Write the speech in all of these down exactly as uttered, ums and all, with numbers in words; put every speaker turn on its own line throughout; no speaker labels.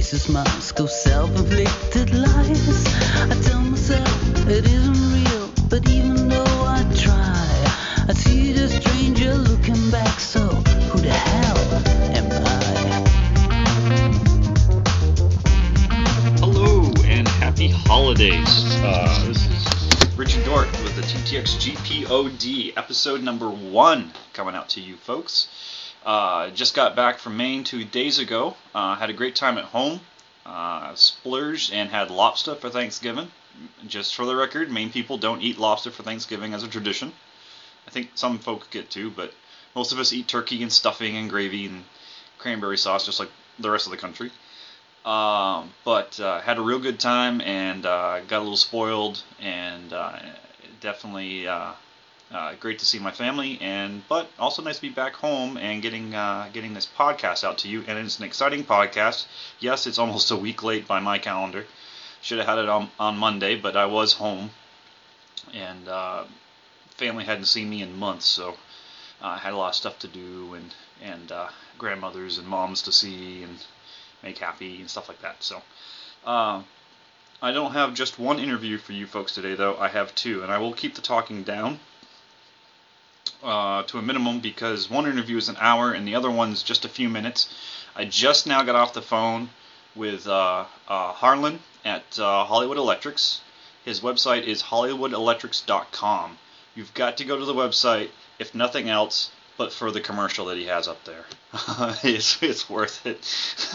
racist mask of self-inflicted lies. I tell myself it isn't real, but even though I try, I see the stranger looking back, so who the hell am I?
Hello and happy holidays. Uh, this is Richard Dort with the T T X G P O D, episode number one, coming out to you folks. Uh, just got back from Maine two days ago. Uh, had a great time at home. Uh, splurged and had lobster for Thanksgiving. Just for the record, Maine people don't eat lobster for Thanksgiving as a tradition. I think some folk get to, but most of us eat turkey and stuffing and gravy and cranberry sauce, just like the rest of the country. Um, but uh, had a real good time and uh, got a little spoiled, and uh, definitely uh, uh, great to see my family, and but also nice to be back home and getting uh, getting this podcast out to you. And it's an exciting podcast. Yes, it's almost a week late by my calendar. Should have had it on, on Monday, but I was home, and uh, family hadn't seen me in months, so I uh, had a lot of stuff to do, and and uh, grandmothers and moms to see and make happy and stuff like that. So uh, I don't have just one interview for you folks today, though. I have two, and I will keep the talking down uh, to a minimum, because one interview is an hour and the other one's just a few minutes. I just now got off the phone with uh, uh, Harlan at uh, Hollywood Electrics. His website is hollywood electrics dot com. You've got to go to the website, if nothing else, but for the commercial that he has up there. it's it's worth it.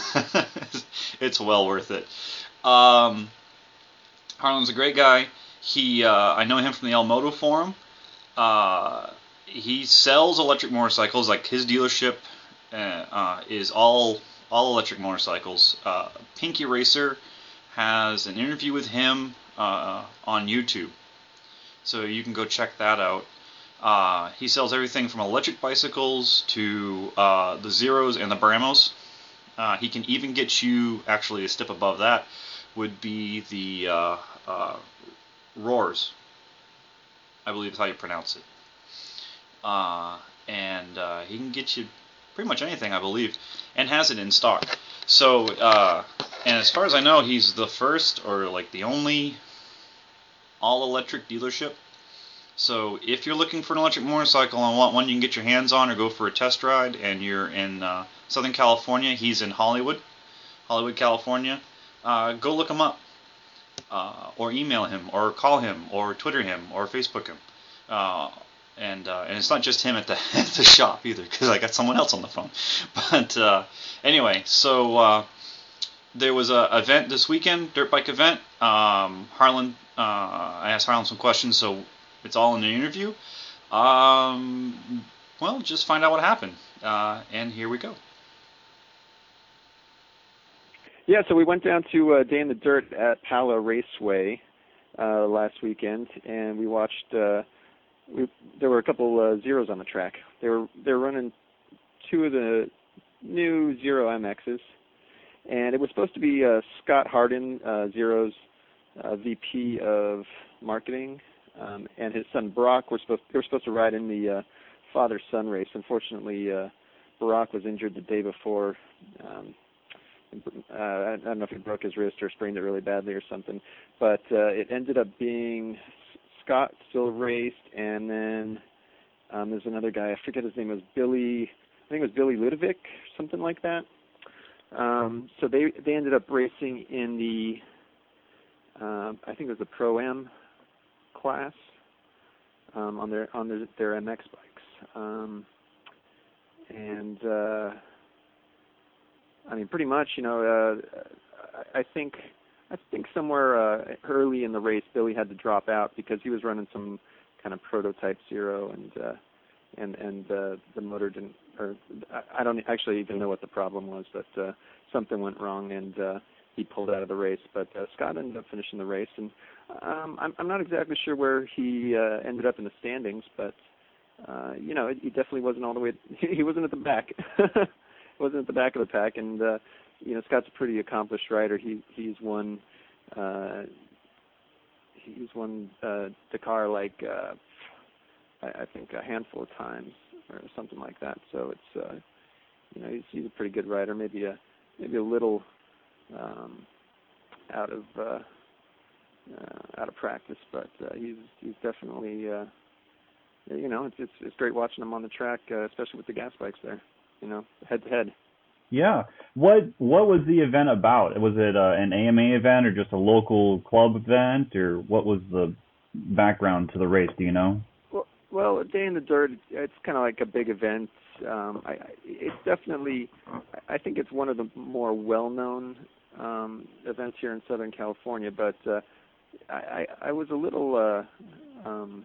It's well worth it. Um, Harlan's a great guy. He uh, I know him from the El Moto Forum. Uh, he sells electric motorcycles. Like, his dealership uh, uh, is all all electric motorcycles. Uh, Pinky Racer has an interview with him uh, on YouTube, so you can go check that out. Uh, he sells everything from electric bicycles to uh, the Zeros and the Bramos. Uh, he can even get you, actually a step above that, would be the uh, uh, Roars. I believe is how you pronounce it. Uh, and uh, he can get you pretty much anything, I believe, and has it in stock. So, uh, and as far as I know, he's the first, or like the only, all-electric dealership. So if you're looking for an electric motorcycle and want one you can get your hands on or go for a test ride, and you're in uh, Southern California, he's in Hollywood, Hollywood, California, uh, go look him up. Uh, or email him, or call him, or Twitter him, or Facebook him. Uh, and uh, and it's not just him at the at the shop either, because I got someone else on the phone. But uh, anyway, so uh, there was a event this weekend, dirt bike event. Um, Harlan, uh, I asked Harlan some questions, so it's all in the interview. Um, well, just find out what happened, uh, and here we go.
Yeah, so we went down to uh, Day in the Dirt at Pala Raceway uh, last weekend, and we watched. Uh, we, there were a couple uh, Zeros on the track. They were they were running two of the new Zero M Xs, and it was supposed to be uh, Scott Hardin, uh, Zero's uh, V P of marketing. Um, and his son Brock were supposed they were supposed to ride in the uh, father-son race. Unfortunately, uh, Brock was injured the day before. Um, uh, I don't know if he broke his wrist or sprained it really badly or something. But uh, it ended up being Scott still raced, and then um, there's another guy. I forget his name. It was Billy. I think it was Billy Ludovic, something like that. Um, so they they ended up racing in the uh, I think it was the Pro-Am class um, on their on their, their M X bikes, um, and uh, I mean, pretty much, you know, uh, I think I think somewhere uh, early in the race, Billy had to drop out because he was running some kind of prototype Zero, and uh, and and uh, the motor didn't, or I don't actually even know what the problem was, but uh, something went wrong, and uh, he pulled out of the race. But uh, Scott ended up finishing the race, and Um, I'm, I'm not exactly sure where he uh, ended up in the standings, but uh, you know, he definitely wasn't all the way. He wasn't at the back. He wasn't at the back of the pack, and uh, you know, Scott's a pretty accomplished rider. He he's won uh, he's won uh, Dakar like uh, I, I think a handful of times or something like that. So it's uh, you know, he's, he's a pretty good rider. Maybe a maybe a little um, out of uh, uh, out of practice, but uh, he's he's definitely uh, you know it's, it's it's great watching him on the track, uh, especially with the gas bikes there, you know, head to head.
Yeah. What what was the event about? Was it uh, an A M A event or just a local club event, or what was the background to the race? Do you know?
Well, well, a Day in the Dirt, it's kind of like a big event. Um, I, I, it's definitely, I think it's one of the more well-known um, events here in Southern California. But uh, I, I, I was a little, uh, um,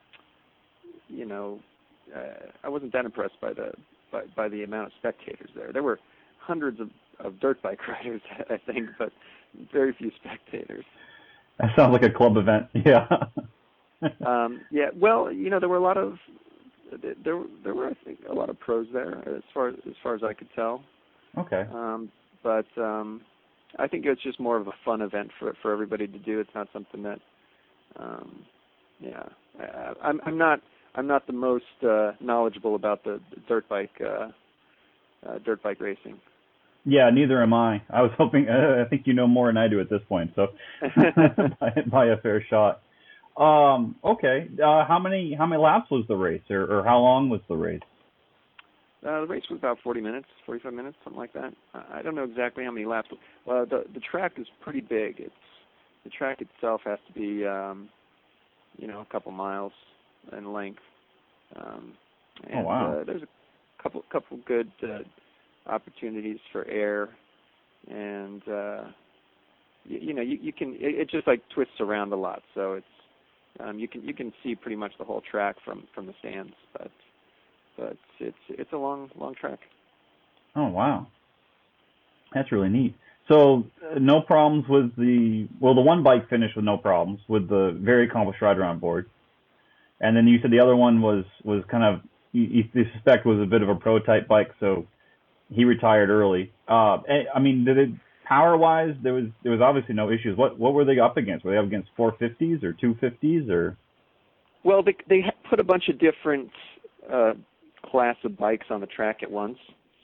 you know, uh, I wasn't that impressed by the by, by the amount of spectators there. There were hundreds of, of dirt bike riders, I think, but very few spectators.
That sounds like a club event. Yeah.
um, yeah. Well, you know, there were a lot of there there were I think a lot of pros there as far as far as I could tell.
Okay.
Um, but um, I think it's just more of a fun event for for everybody to do. It's not something that, um, yeah, I, I'm I'm not I'm not the most uh, knowledgeable about the, the dirt bike uh, uh, dirt bike racing.
Yeah, neither am I. I was hoping. Uh, I think you know more than I do at this point, so by, by a fair shot. Um, okay. Uh, how many how many laps was the race, or, or how long was the race?
Uh, the race was about forty minutes, forty-five minutes, something like that. I don't know exactly how many laps. Well, the the track is pretty big. It's the track itself has to be, um, you know, a couple miles in length. Um, and,
oh wow!
Uh, there's a couple couple good uh, opportunities for air, and uh, you, you know, you, you can. It, it just like twists around a lot, so it's um, you can you can see pretty much the whole track from, from the stands, but. But it's it's a long long track.
Oh wow, that's really neat. So uh, no problems with the well, the one bike finished with no problems with the very accomplished rider on board, and then you said the other one was was kind of you, you suspect was a bit of a prototype bike, so he retired early. Uh, I mean, did it power wise there was there was obviously no issues. What what were they up against? Were they up against four fifties or two fifties or?
Well, they they put a bunch of different. Uh, class of bikes on the track at once,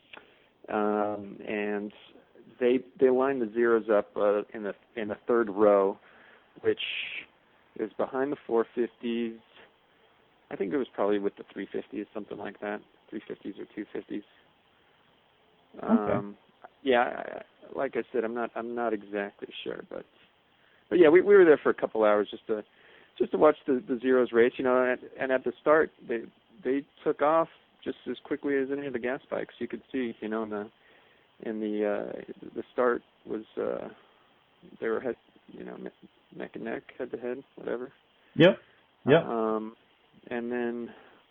um, and they they lined the zeros up uh, in the in the third row, which is behind the four fifties. I think it was probably with the three fifties, something like that, three fifties or two fifties. Um,
okay.
Yeah, I, like I said, I'm not I'm not exactly sure, but but yeah, we we were there for a couple hours just to just to watch the, the zeros race, you know, and, and at the start they they took off just as quickly as any of the gas bikes. You could see, you know, in the in the uh, the start was uh, they were head, you know, neck and neck, head to head, whatever.
Yep. Yep.
Um, and then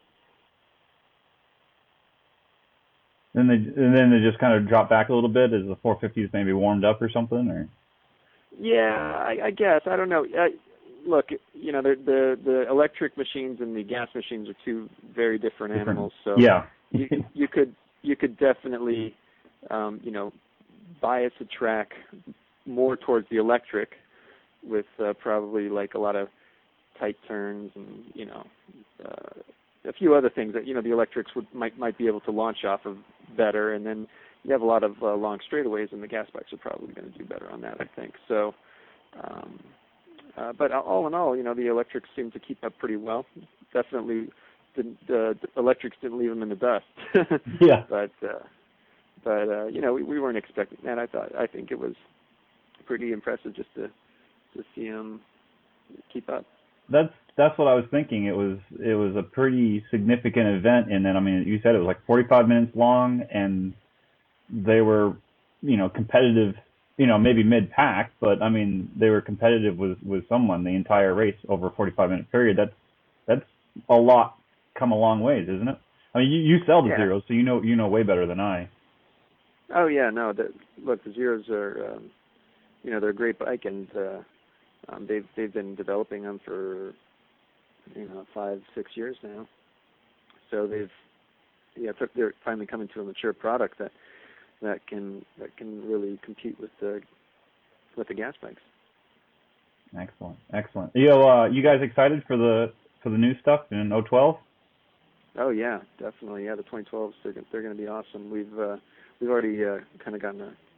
then they and then they just kind of dropped back a little bit as the four fifties maybe warmed up or something, or.
Yeah, I, I guess I don't know. I, Look, you know, the, the the electric machines and the gas machines are two very different, different. animals. So
yeah,
you, you could you could definitely, um, you know, bias a track more towards the electric, with uh, probably like a lot of tight turns and you know uh, a few other things that you know the electrics would might might be able to launch off of better, and then you have a lot of uh, long straightaways, and the gas bikes are probably going to do better on that, I think. So. Um, Uh, but all in all, you know, the electrics seemed to keep up pretty well. Definitely, the, the, the electrics didn't leave them in the dust.
yeah.
But, uh, but uh, you know, we, we weren't expecting that. I thought, I think it was pretty impressive just to to see them keep up.
That's that's what I was thinking. It was it was a pretty significant event, and then I mean, you said it was like forty-five minutes long, and they were, you know, competitive. You know, maybe mid-pack, but I mean, they were competitive with, with someone the entire race over a forty-five minute period. That's that's a lot come a long ways, isn't it? I mean, you, you sell the
yeah.
zeros, so you know you know way better than I.
Oh yeah, no. The, look, the zeros are, um, you know, they're a great bike, and uh, um, they've they've been developing them for, you know, five six years now. So they've, yeah, they're finally coming to a mature product that. that can that can really compete with the with the gas bikes.
Excellent, excellent. You know, uh, you guys excited for the for the new stuff in oh twelve?
Oh yeah, definitely. Yeah, the twenty twelves they're they're going to be awesome. We've uh, we've already uh, kind of gotten a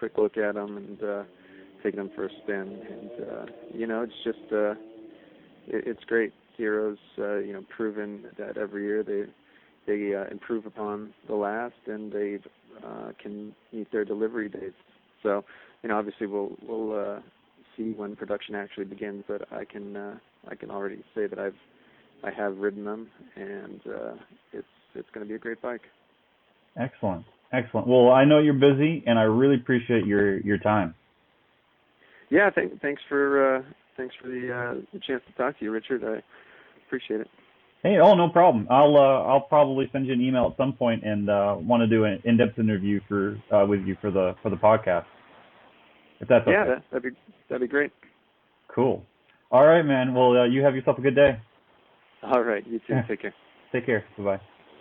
quick look at them and uh, taking them for a spin. And uh, you know, it's just uh, it, it's great. Zero's uh, you know proven that every year they they uh, improve upon the last, and they uh, can meet their delivery dates. So you know, obviously we'll we'll uh, see when production actually begins, but I can uh, I can already say that I've I have ridden them, and uh, it's it's going to be a great bike.
Excellent, excellent. Well, I know you're busy, and I really appreciate your, your time.
Yeah, th- thanks for uh, thanks for the, uh, the chance to talk to you, Richard. I appreciate it.
Hey, oh, no problem. I'll uh, I'll probably send you an email at some point and uh, want to do an in-depth interview for uh, with you for the for the podcast. If that's okay.
Yeah, that, that'd be that'd be great.
Cool. All right, man. Well, uh, you have yourself a good day.
All right, you too. Take care.
Take care. Bye-bye.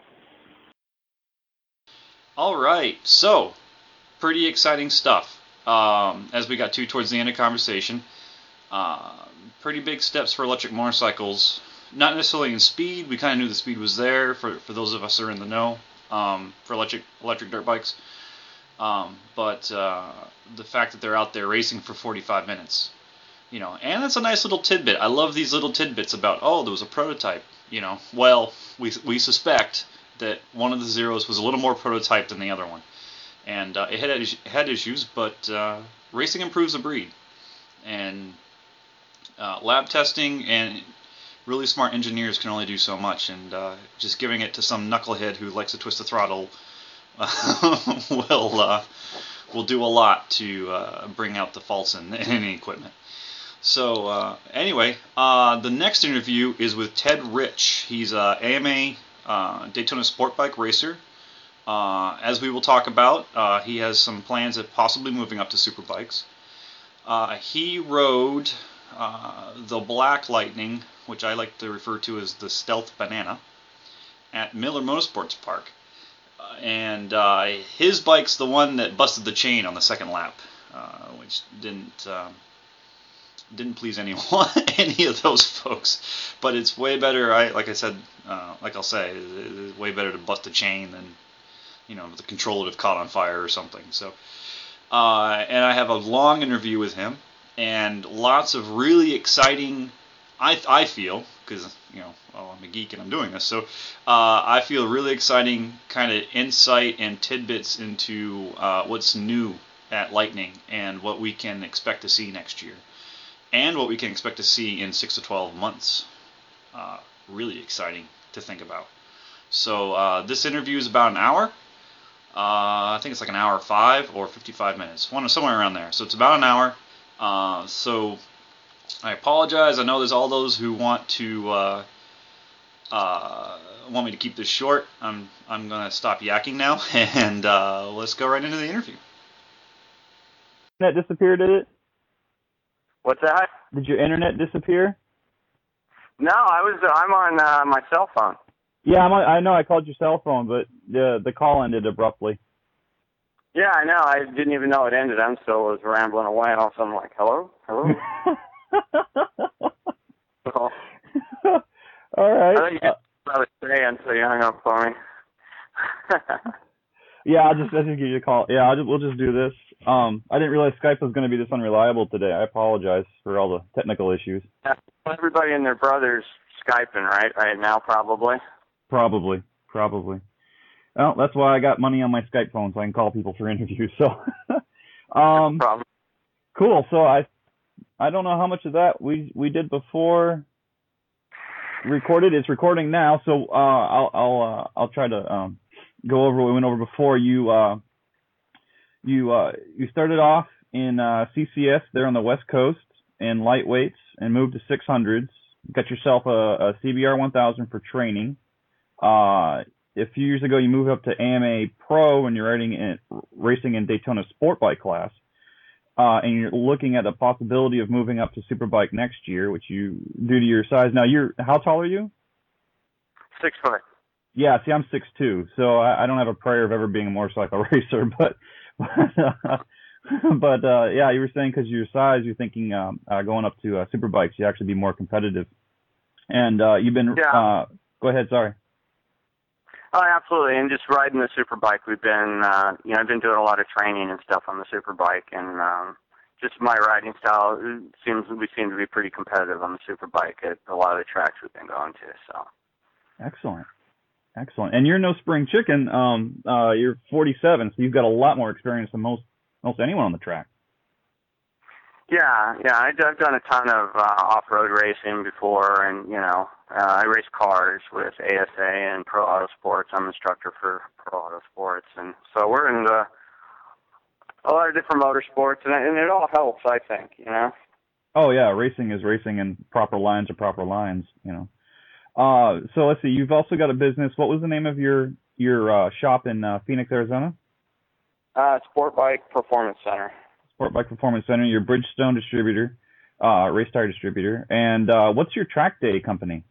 All right, so pretty exciting stuff um, as we got to towards the end of the conversation. Uh, pretty big steps for electric motorcycles, not necessarily in speed. We kind of knew the speed was there for, for those of us who are in the know um, for electric electric dirt bikes. Um, but uh, the fact that they're out there racing for forty-five minutes. You know, and that's a nice little tidbit. I love these little tidbits about, oh, there was a prototype, you know. Well, we we suspect that one of the Zeros was a little more prototype than the other one. And uh, it had it had issues, but uh, racing improves the breed. And uh, lab testing and really smart engineers can only do so much. And uh, just giving it to some knucklehead who likes to twist the throttle uh, will, uh, will do a lot to uh, bring out the faults in, in any equipment. So uh, anyway, uh, the next interview is with Ted Rich. He's a A M A uh, Daytona Sport Bike racer. Uh, as we will talk about, uh, he has some plans of possibly moving up to superbikes. Uh, he rode uh, the Black Lightning, which I like to refer to as the Stealth Banana, at Miller Motorsports Park. Uh, and uh, his bike's the one that busted the chain on the second lap, uh, which didn't... Uh, didn't please anyone, any of those folks, but it's way better. I like I said, uh, like I'll say, it's way better to bust a chain than, you know, the controller have caught on fire or something. So, uh, and I have a long interview with him and lots of really exciting. I I feel because you know, well, I'm a geek and I'm doing this, so uh, I feel really exciting kind of insight and tidbits into uh, what's new at Lightning and what we can expect to see next year. And what we can expect to see in six to twelve months. Uh, really exciting to think about. So uh, this interview is about an hour. Uh, I think it's like an hour five or fifty-five minutes, one somewhere around there. So it's about an hour. Uh, so I apologize. I know there's all those who want to uh, uh, want me to keep this short. I'm I'm gonna stop yakking now, and uh, let's go right into the interview.
That disappeared, did it?
What's that?
Did your internet disappear?
No, I was. Uh, I'm on uh, my cell phone.
Yeah, I'm on, I know I called your cell phone, but the the call ended abruptly.
Yeah, I know. I didn't even know it ended. I'm still was rambling away, and all of a sudden I'm like, hello? Hello? so,
all right.
I thought you didn't know what I was saying, so you hung up for me.
Yeah, I'll just, I'll just give you a call. Yeah, I'll just, we'll just do this. Um, I didn't realize Skype was going to be this unreliable today. I apologize for all the technical issues.
Yeah, everybody and their brother's Skyping, right? Right now, probably.
Probably, probably. Well, that's why I got money on my Skype phone, so I can call people for interviews. So, um,
Problem.
Cool. So I, I don't know how much of that we we did before. Recorded. It's recording now. So uh, I'll I'll uh, I'll try to um. go over what we went over before. You uh, you uh, you started off in uh, C C S there on the West Coast in lightweights and moved to six hundreds. Got yourself a, a C B R one thousand for training. Uh, a few years ago, you moved up to A M A Pro and you're riding in, racing in Daytona Sport Bike class. Uh, and you're looking at the possibility of moving up to Superbike next year, which you due to your size. Now, you're how tall are you?
Six foot.
Yeah, see, I'm six two, so I, I don't have a prayer of ever being a motorcycle racer, but but, but uh, yeah, you were saying because of your size, you're thinking um, uh, going up to uh, superbikes, you actually be more competitive. And uh, you've been,
yeah.
uh, go ahead, sorry.
Oh, absolutely, and just riding the Superbike. We've been, uh, you know, I've been doing a lot of training and stuff on the Superbike, and um, just my riding style it seems we seem to be pretty competitive on the Superbike at a lot of the tracks we've been going to. So.
Excellent, excellent. And you're no spring chicken. Um, uh, you're forty-seven, so you've got a lot more experience than most most anyone on the track.
Yeah, yeah, I've done a ton of uh, off-road racing before, and you know, uh, I race cars with A S A and Pro Auto Sports. I'm an instructor for Pro Auto Sports, and so we're in the, a lot of different motorsports, and, and it all helps, I think, you know.
Oh yeah, racing is racing, and proper lines are proper lines, you know. Uh, so let's see, you've also got a business. What was the name of your your uh, shop in uh, Phoenix, Arizona?
Uh, Sport Bike Performance Center.
Sport Bike Performance Center, your Bridgestone distributor, uh, race tire distributor. And uh, what's your track day company?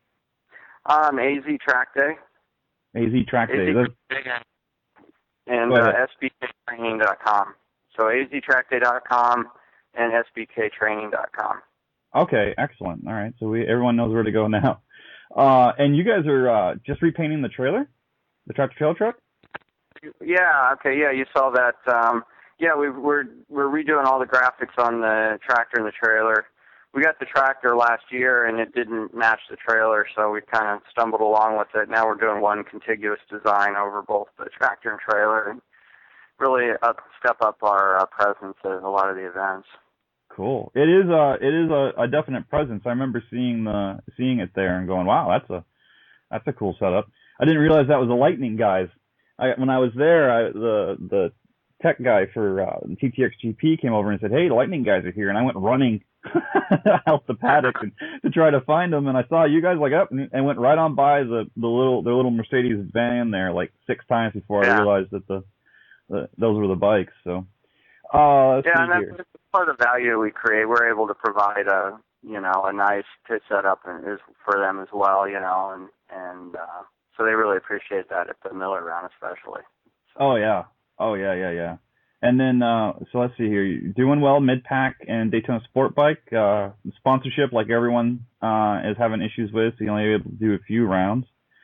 Um, A Z Track Day.
A Z Track Day.
A Z Track Day. And uh, S B K training dot com. So A Z track day dot com and S B K training dot com.
Okay, excellent. All right, so we everyone knows where to go now. Uh, and you guys are uh, just repainting the trailer, the tractor trailer truck?
Yeah. Okay. Yeah, you saw that. Um, yeah, we, we're we're redoing all the graphics on the tractor and the trailer. We got the tractor last year, and it didn't match the trailer, so we kind of stumbled along with it. Now we're doing one contiguous design over both the tractor and trailer, and really up, step up our uh, presence at a lot of the events.
Cool. It is a it is a, a definite presence. I remember seeing the seeing it there and going, wow, that's a that's a cool setup. I didn't realize that was the Lightning guys. I, when I was there, I, the the tech guy for uh, T T X G P came over and said, "Hey, the Lightning guys are here," and I went running out the paddock and, to try to find them, and I saw you guys like up and, and went right on by the the little their little Mercedes van there like six times before
yeah.
I realized that the, the those were the bikes. So uh, let's
yeah,
see
and
here.
that's part of the value we create. We're able to provide a you know a nice pit setup and is for them as well, you know, and and uh, so they really appreciate that at the Miller round especially. So.
Oh yeah. Oh yeah, yeah, yeah. And then, uh, so let's see here. You're doing well, Mid-Pack and Daytona Sport Bike. Uh, sponsorship, like everyone uh, is having issues with, so you're only able to do a few rounds.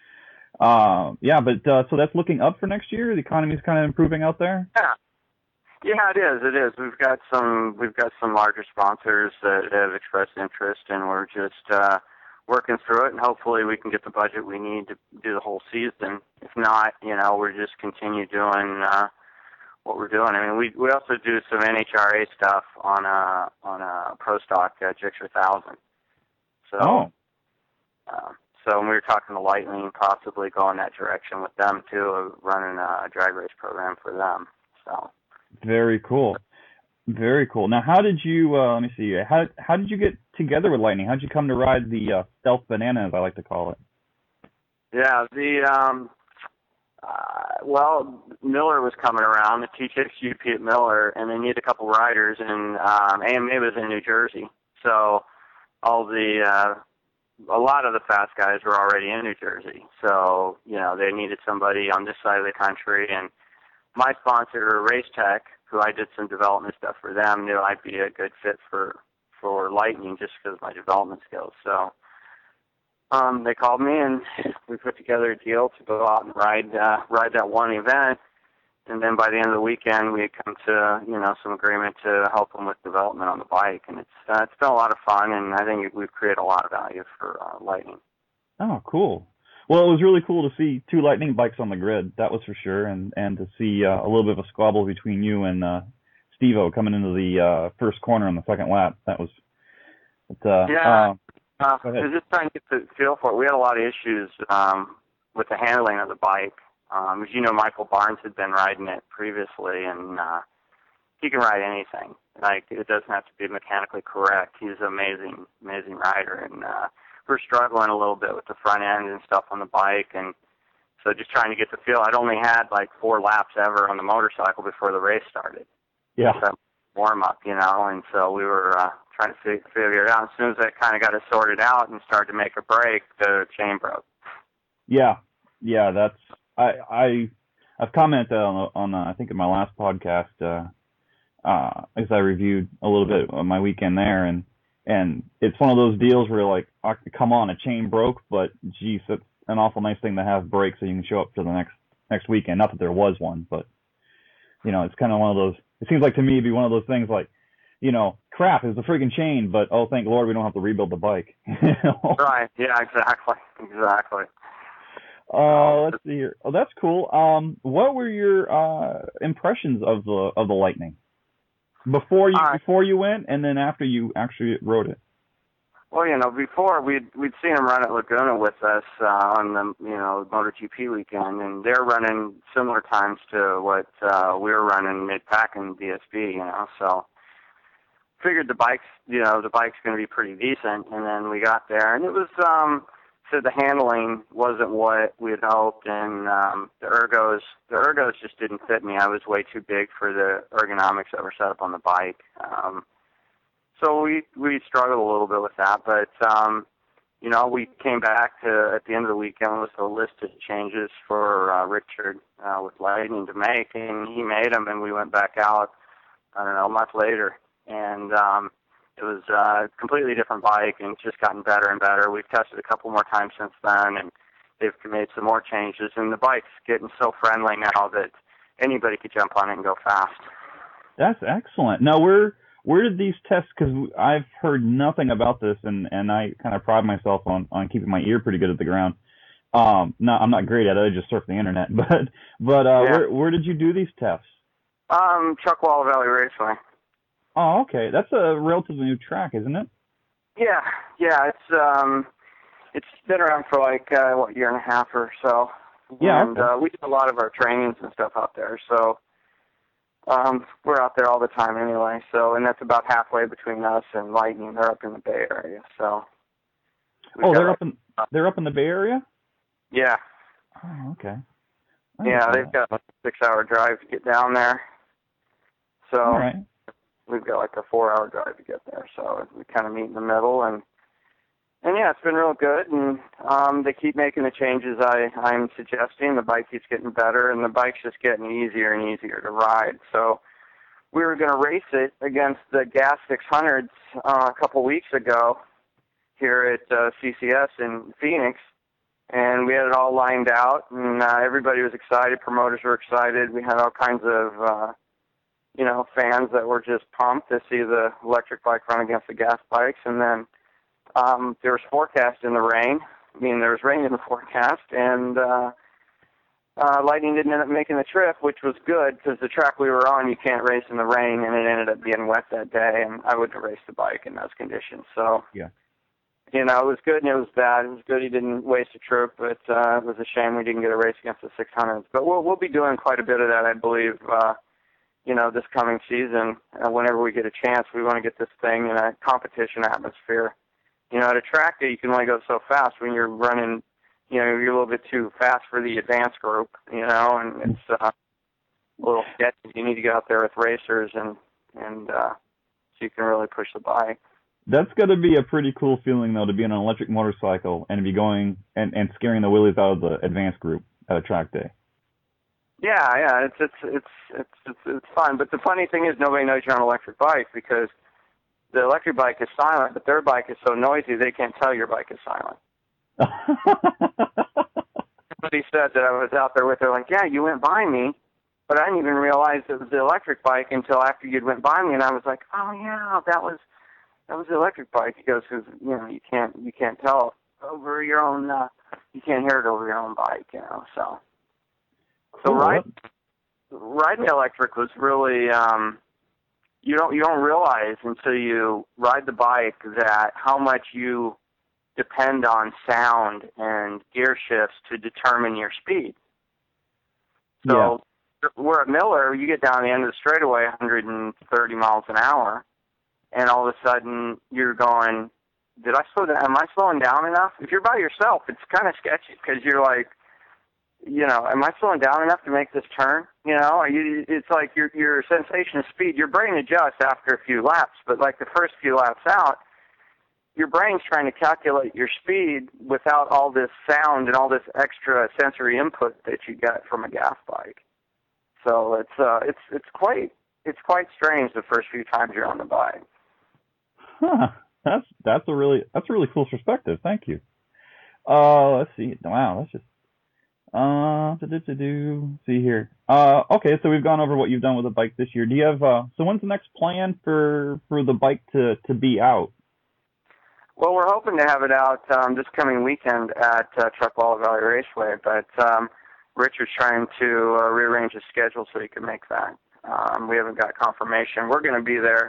Uh, yeah, but uh, so that's looking up for next year. The economy's kind of improving out there.
Yeah, yeah, it is. It is. We've got some. We've got some larger sponsors that have expressed interest, and we're just uh, working through it. And hopefully, we can get the budget we need to do the whole season. If not, you know, we're just continue doing. Uh, what we're doing. I mean, we we also do some N H R A stuff on a on a Pro Stock uh, Gixxer one thousand. So,
oh.
uh, so we were talking to Lightning, possibly going that direction with them too, of running a drag race program for them. So.
Very cool. Very cool. Now, how did you? Uh, let me see. How how did you get together with Lightning? How did you come to ride the uh, Stealth Banana, as I like to call it?
Yeah, the um. Uh, well, Miller was coming around, the T T X G P at Miller, and they needed a couple riders, and um, A M A was in New Jersey. So all the, uh, a lot of the fast guys were already in New Jersey. So, you know, they needed somebody on this side of the country, and my sponsor, Race Tech, who I did some development stuff for them, knew I'd be a good fit for, for Lightning just because of my development skills. So, Um, they called me, and we put together a deal to go out and ride uh, ride that one event. And then by the end of the weekend, we had come to you know some agreement to help them with development on the bike. And it's uh, it's been a lot of fun, and I think we've created a lot of value for uh, Lightning.
Oh, cool. Well, it was really cool to see two Lightning bikes on the grid. That was for sure, and and to see uh, a little bit of a squabble between you and uh, Steve-O coming into the uh, first corner on the second lap. That was. But, uh,
yeah.
Uh,
Uh, I was just trying to get the feel for it. We had a lot of issues um, with the handling of the bike. Um, as you know, Michael Barnes had been riding it previously, and uh, he can ride anything. Like, it doesn't have to be mechanically correct. He's an amazing, amazing rider, and uh, we're struggling a little bit with the front end and stuff on the bike, and so just trying to get the feel. I'd only had like four laps ever on the motorcycle before the race started.
Yeah.
So, warm up, you know, and so we were uh, trying to fig- figure it out. As soon as I kind of got it sorted out and started to make a break, the chain broke.
Yeah, yeah, that's I I I've commented on on uh, I think in my last podcast uh, uh, as I reviewed a little bit of my weekend there, and and it's one of those deals where you're like, oh, come on, a chain broke, but geez, that's an awful nice thing to have break so you can show up to the next next weekend. Not that there was one, but you know, it's kind of one of those. It seems like to me it'd be one of those things like, you know, crap, it's a freaking chain, but oh, thank Lord we don't have to rebuild the bike. You know?
Right. Yeah. Exactly. Exactly.
Uh, let's see here. Oh, that's cool. Um, what were your uh impressions of the of the Lightning before you
uh,
before you went, and then after you actually rode it?
Well, you know, before we'd we'd seen them run at Laguna with us uh, on the you know MotoGP weekend, and they're running similar times to what uh, we were running mid-pack in D S B. You know, so figured the bike's you know the bike's going to be pretty decent, and then we got there, and it was um. So the handling wasn't what we had hoped, and um, the ergos the ergos just didn't fit me. I was way too big for the ergonomics that were set up on the bike. Um, so we we struggled a little bit with that, but um, you know we came back to at the end of the weekend with a list of changes for uh, Richard uh, with Lightning to make, and he made them, and we went back out. I don't know a month later, and um, it was a completely different bike, and it's just gotten better and better. We've tested a couple more times since then, and they've made some more changes. And the bike's getting so friendly now that anybody could jump on it and go fast.
That's excellent. Now, where where did these tests? Because I've heard nothing about this, and, and I kind of pride myself on, on keeping my ear pretty good at the ground. Um, no, I'm not great at it. I just surf the internet. But but uh,
yeah.
where where did you do these tests?
Um, Chuckwalla Valley Raceway.
Oh, okay. That's a relatively new track, isn't it?
Yeah, yeah. It's um, it's been around for like uh, what year and a half or so.
Yeah.
And
okay.
uh, we do a lot of our trainings and stuff out there, so um, we're out there all the time anyway. So, and that's about halfway between us and Lightning. They're up in the Bay Area, so.
Oh, they're up in they're up in the Bay Area.
Yeah.
Oh, okay.
Yeah, they've got a six-hour drive to get down there. So.
All right.
We've got like a four-hour drive to get there, so we kind of meet in the middle, and and yeah, it's been real good. And um, they keep making the changes I I'm suggesting. The bike keeps getting better, and the bike's just getting easier and easier to ride. So we were going to race it against the Gas six hundreds uh, a couple weeks ago here at uh, C C S in Phoenix, and we had it all lined out, and uh, everybody was excited. Promoters were excited. We had all kinds of uh, you know, fans that were just pumped to see the electric bike run against the gas bikes. And then um, there was forecast in the rain. I mean, there was rain in the forecast, and uh, uh, Lightning didn't end up making the trip, which was good because the track we were on, you can't race in the rain, and it ended up being wet that day, and I wouldn't have raced the bike in those conditions. So,
yeah.
you know, it was good and it was bad. It was good he didn't waste a trip, but uh, it was a shame we didn't get a race against the six hundreds. But we'll, we'll be doing quite a bit of that, I believe, uh, you know, this coming season. Uh, whenever we get a chance, we want to get this thing in a competition atmosphere. You know, at a track day, you can only go so fast when you're running, you know, you're a little bit too fast for the advanced group, you know, and it's uh, a little sketchy. You need to get out there with racers and, and uh, so you can really push the bike.
That's got to be a pretty cool feeling, though, to be on an electric motorcycle and be going and, and scaring the willies out of the advanced group at a track day.
Yeah, yeah, it's it's it's it's it's, it's fun. But the funny thing is, nobody knows you're on an electric bike because the electric bike is silent, but their bike is so noisy they can't tell your bike is silent. Somebody said that I was out there with her, like, yeah, you went by me, but I didn't even realize it was the electric bike until after you'd went by me, and I was like, oh yeah, that was that was the electric bike. He goes, because you know you can't you can't tell over your own uh, you can't hear it over your own bike, you know, so. So
cool.
ride, riding electric was really um, you don't you don't realize until you ride the bike that how much you depend on sound and gear shifts to determine your speed. So yeah. We're at Miller, you get down the end of the straightaway one hundred thirty miles an hour, and all of a sudden you're going, did I slow down? Am I slowing down enough? If you're by yourself, it's kind of sketchy because you're like, you know, am I slowing down enough to make this turn? You know, are you, it's like your your sensation of speed. Your brain adjusts after a few laps, but like the first few laps out, your brain's trying to calculate your speed without all this sound and all this extra sensory input that you get from a gas bike. So it's uh, it's it's quite it's quite strange the first few times you're on the bike.
Huh. That's that's a really that's a really cool perspective. Thank you. Uh, let's see. Wow, that's just uh, do, do, do. See here. Uh, okay, so we've gone over what you've done with the bike this year. Do you have uh? So when's the next plan for for the bike to to be out?
Well, we're hoping to have it out um, this coming weekend at uh, Chuckwalla Valley Raceway, but um, Richard's trying to uh, rearrange his schedule so he can make that. Um, we haven't got confirmation. We're going to be there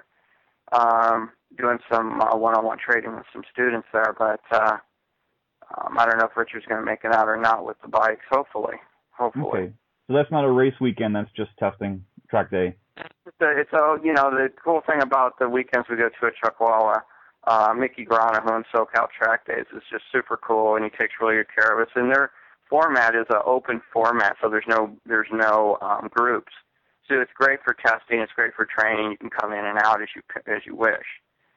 um, doing some uh, one-on-one trading with some students there, but uh, um, I don't know if Richard's going to make it out or not with the bikes. Hopefully, hopefully.
Okay, so that's not a race weekend. That's just testing track day.
It's a, it's a you know the cool thing about the weekends we go to at Chuckwalla. Uh, Mickey Grana, who owns SoCal Track Days, is just super cool, and he takes really good care of us. And their format is an open format, so there's no there's no um, groups. So it's great for testing. It's great for training. You can come in and out as you as you wish.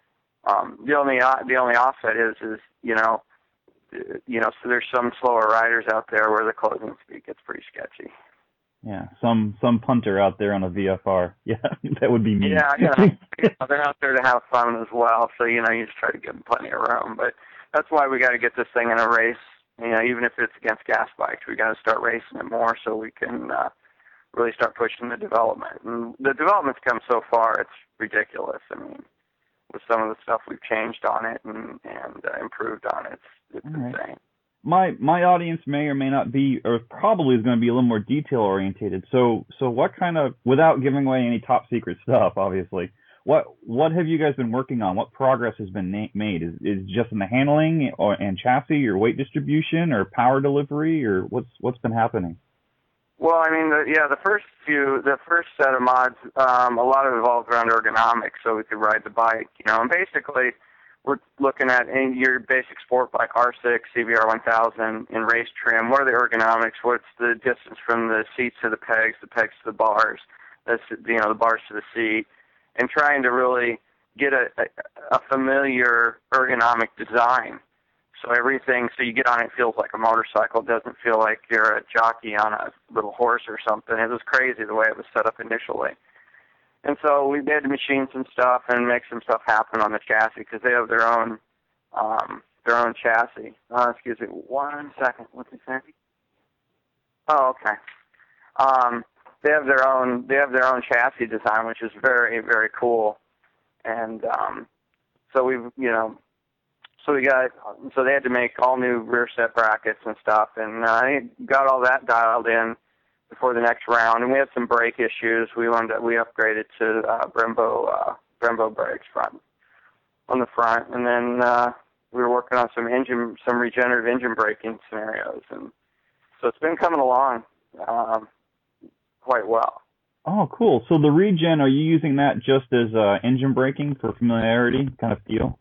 Um, the only uh, the only offset is is you know you know so there's some slower riders out there where the closing speed gets pretty sketchy.
Yeah, some some punter out there on a V F R. Yeah, that would be me.
Yeah, you know, you know, they're out there to have fun as well. So you know, you just try to give them plenty of room. But that's why we got to get this thing in a race. You know, even if it's against gas bikes, we got to start racing it more so we can uh, really start pushing the development. And the development's come so far, it's ridiculous. I mean, with some of the stuff we've changed on it and and uh, improved on it, it's, it's
All right.
insane.
My my audience may or may not be, or probably is going to be a little more detail orientated. So so what kind of, without giving away any top secret stuff, obviously, what what have you guys been working on? What progress has been na- made? Is is just in the handling or and chassis, or weight distribution, or power delivery, or what's what's been happening?
Well, I mean, the, yeah, the first few, the first set of mods, um, a lot of it evolved around ergonomics, so we could ride the bike, you know, and basically. We're looking at in your basic sport bike, R six, C B R one thousand, in race trim. What are the ergonomics? What's the distance from the seats to the pegs, the pegs to the bars, the, you know, the bars to the seat, and trying to really get a, a, a familiar ergonomic design. So everything, so you get on it, feels like a motorcycle. It doesn't feel like you're a jockey on a little horse or something. It was crazy the way it was set up initially. And so we had to machine some stuff and make some stuff happen on the chassis because they have their own um, their own chassis. Uh, excuse me, one second. What's he saying? Oh, okay. Um, they have their own they have their own chassis design, which is very very cool. And um, so we you know so we got so they had to make all new rear set brackets and stuff, and uh, I got all that dialed in before the next round, and we had some brake issues. We wound up, we upgraded to uh, Brembo uh, Brembo brakes front on the front, and then uh, we were working on some engine, some regenerative engine braking scenarios, and so it's been coming along um, quite well.
Oh, cool. So the regen, are you using that just as uh, engine braking for familiarity kind of feel?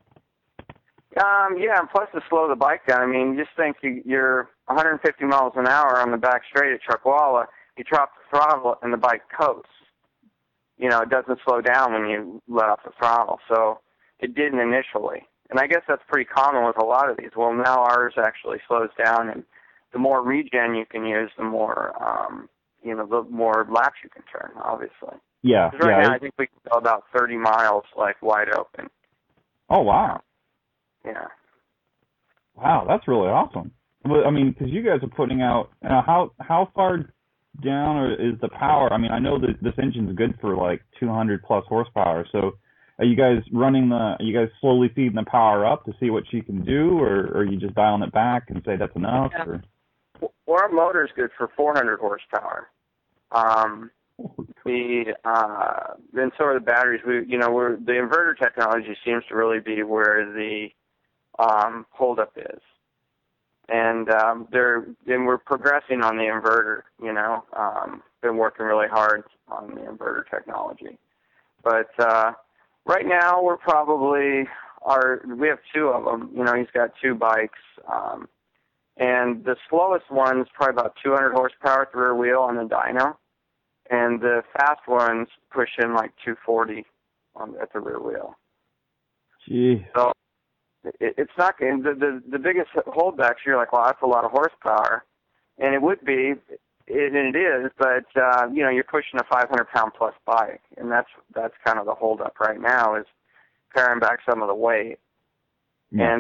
Um, yeah, and plus to slow the bike down. I mean, just think you, you're one hundred fifty miles an hour on the back straight at Chuckwalla. You drop the throttle and the bike coasts. You know, it doesn't slow down when you let off the throttle. So it didn't initially. And I guess that's pretty common with a lot of these. Well, now ours actually slows down, and the more regen you can use, the more, um, you know, the more laps you can turn, obviously.
Yeah.
Right
yeah.
now, I think we can go about thirty miles, like, wide open.
Oh, wow.
Yeah.
Wow, that's really awesome. But, I mean, because you guys are putting out, uh, how how far down is the power? I mean, I know that this engine's good for like two hundred plus horsepower. So, are you guys running the? Are you guys slowly feeding the power up to see what she can do, or, or are you just dialing it back and say that's enough?
Yeah.
Or?
Well, our motor's good for four hundred horsepower. Um, the uh, and so are the batteries. We, you know, we're the inverter technology seems to really be where the um, holdup is. And um, they're and we're progressing on the inverter. You know, um, been working really hard on the inverter technology. But uh, right now, we're probably our we have two of them. You know, he's got two bikes, um, and the slowest one's probably about two hundred horsepower at the rear wheel on the dyno, and the fast ones push in like two forty on at the rear wheel.
Gee.
So. It, it's not the, the the biggest holdbacks. You're like, well, that's a lot of horsepower, and it would be, it, and it is. But uh, you know, you're pushing a five hundred pound plus bike, and that's that's kind of the holdup right now is paring back some of the weight,
Yeah.
and that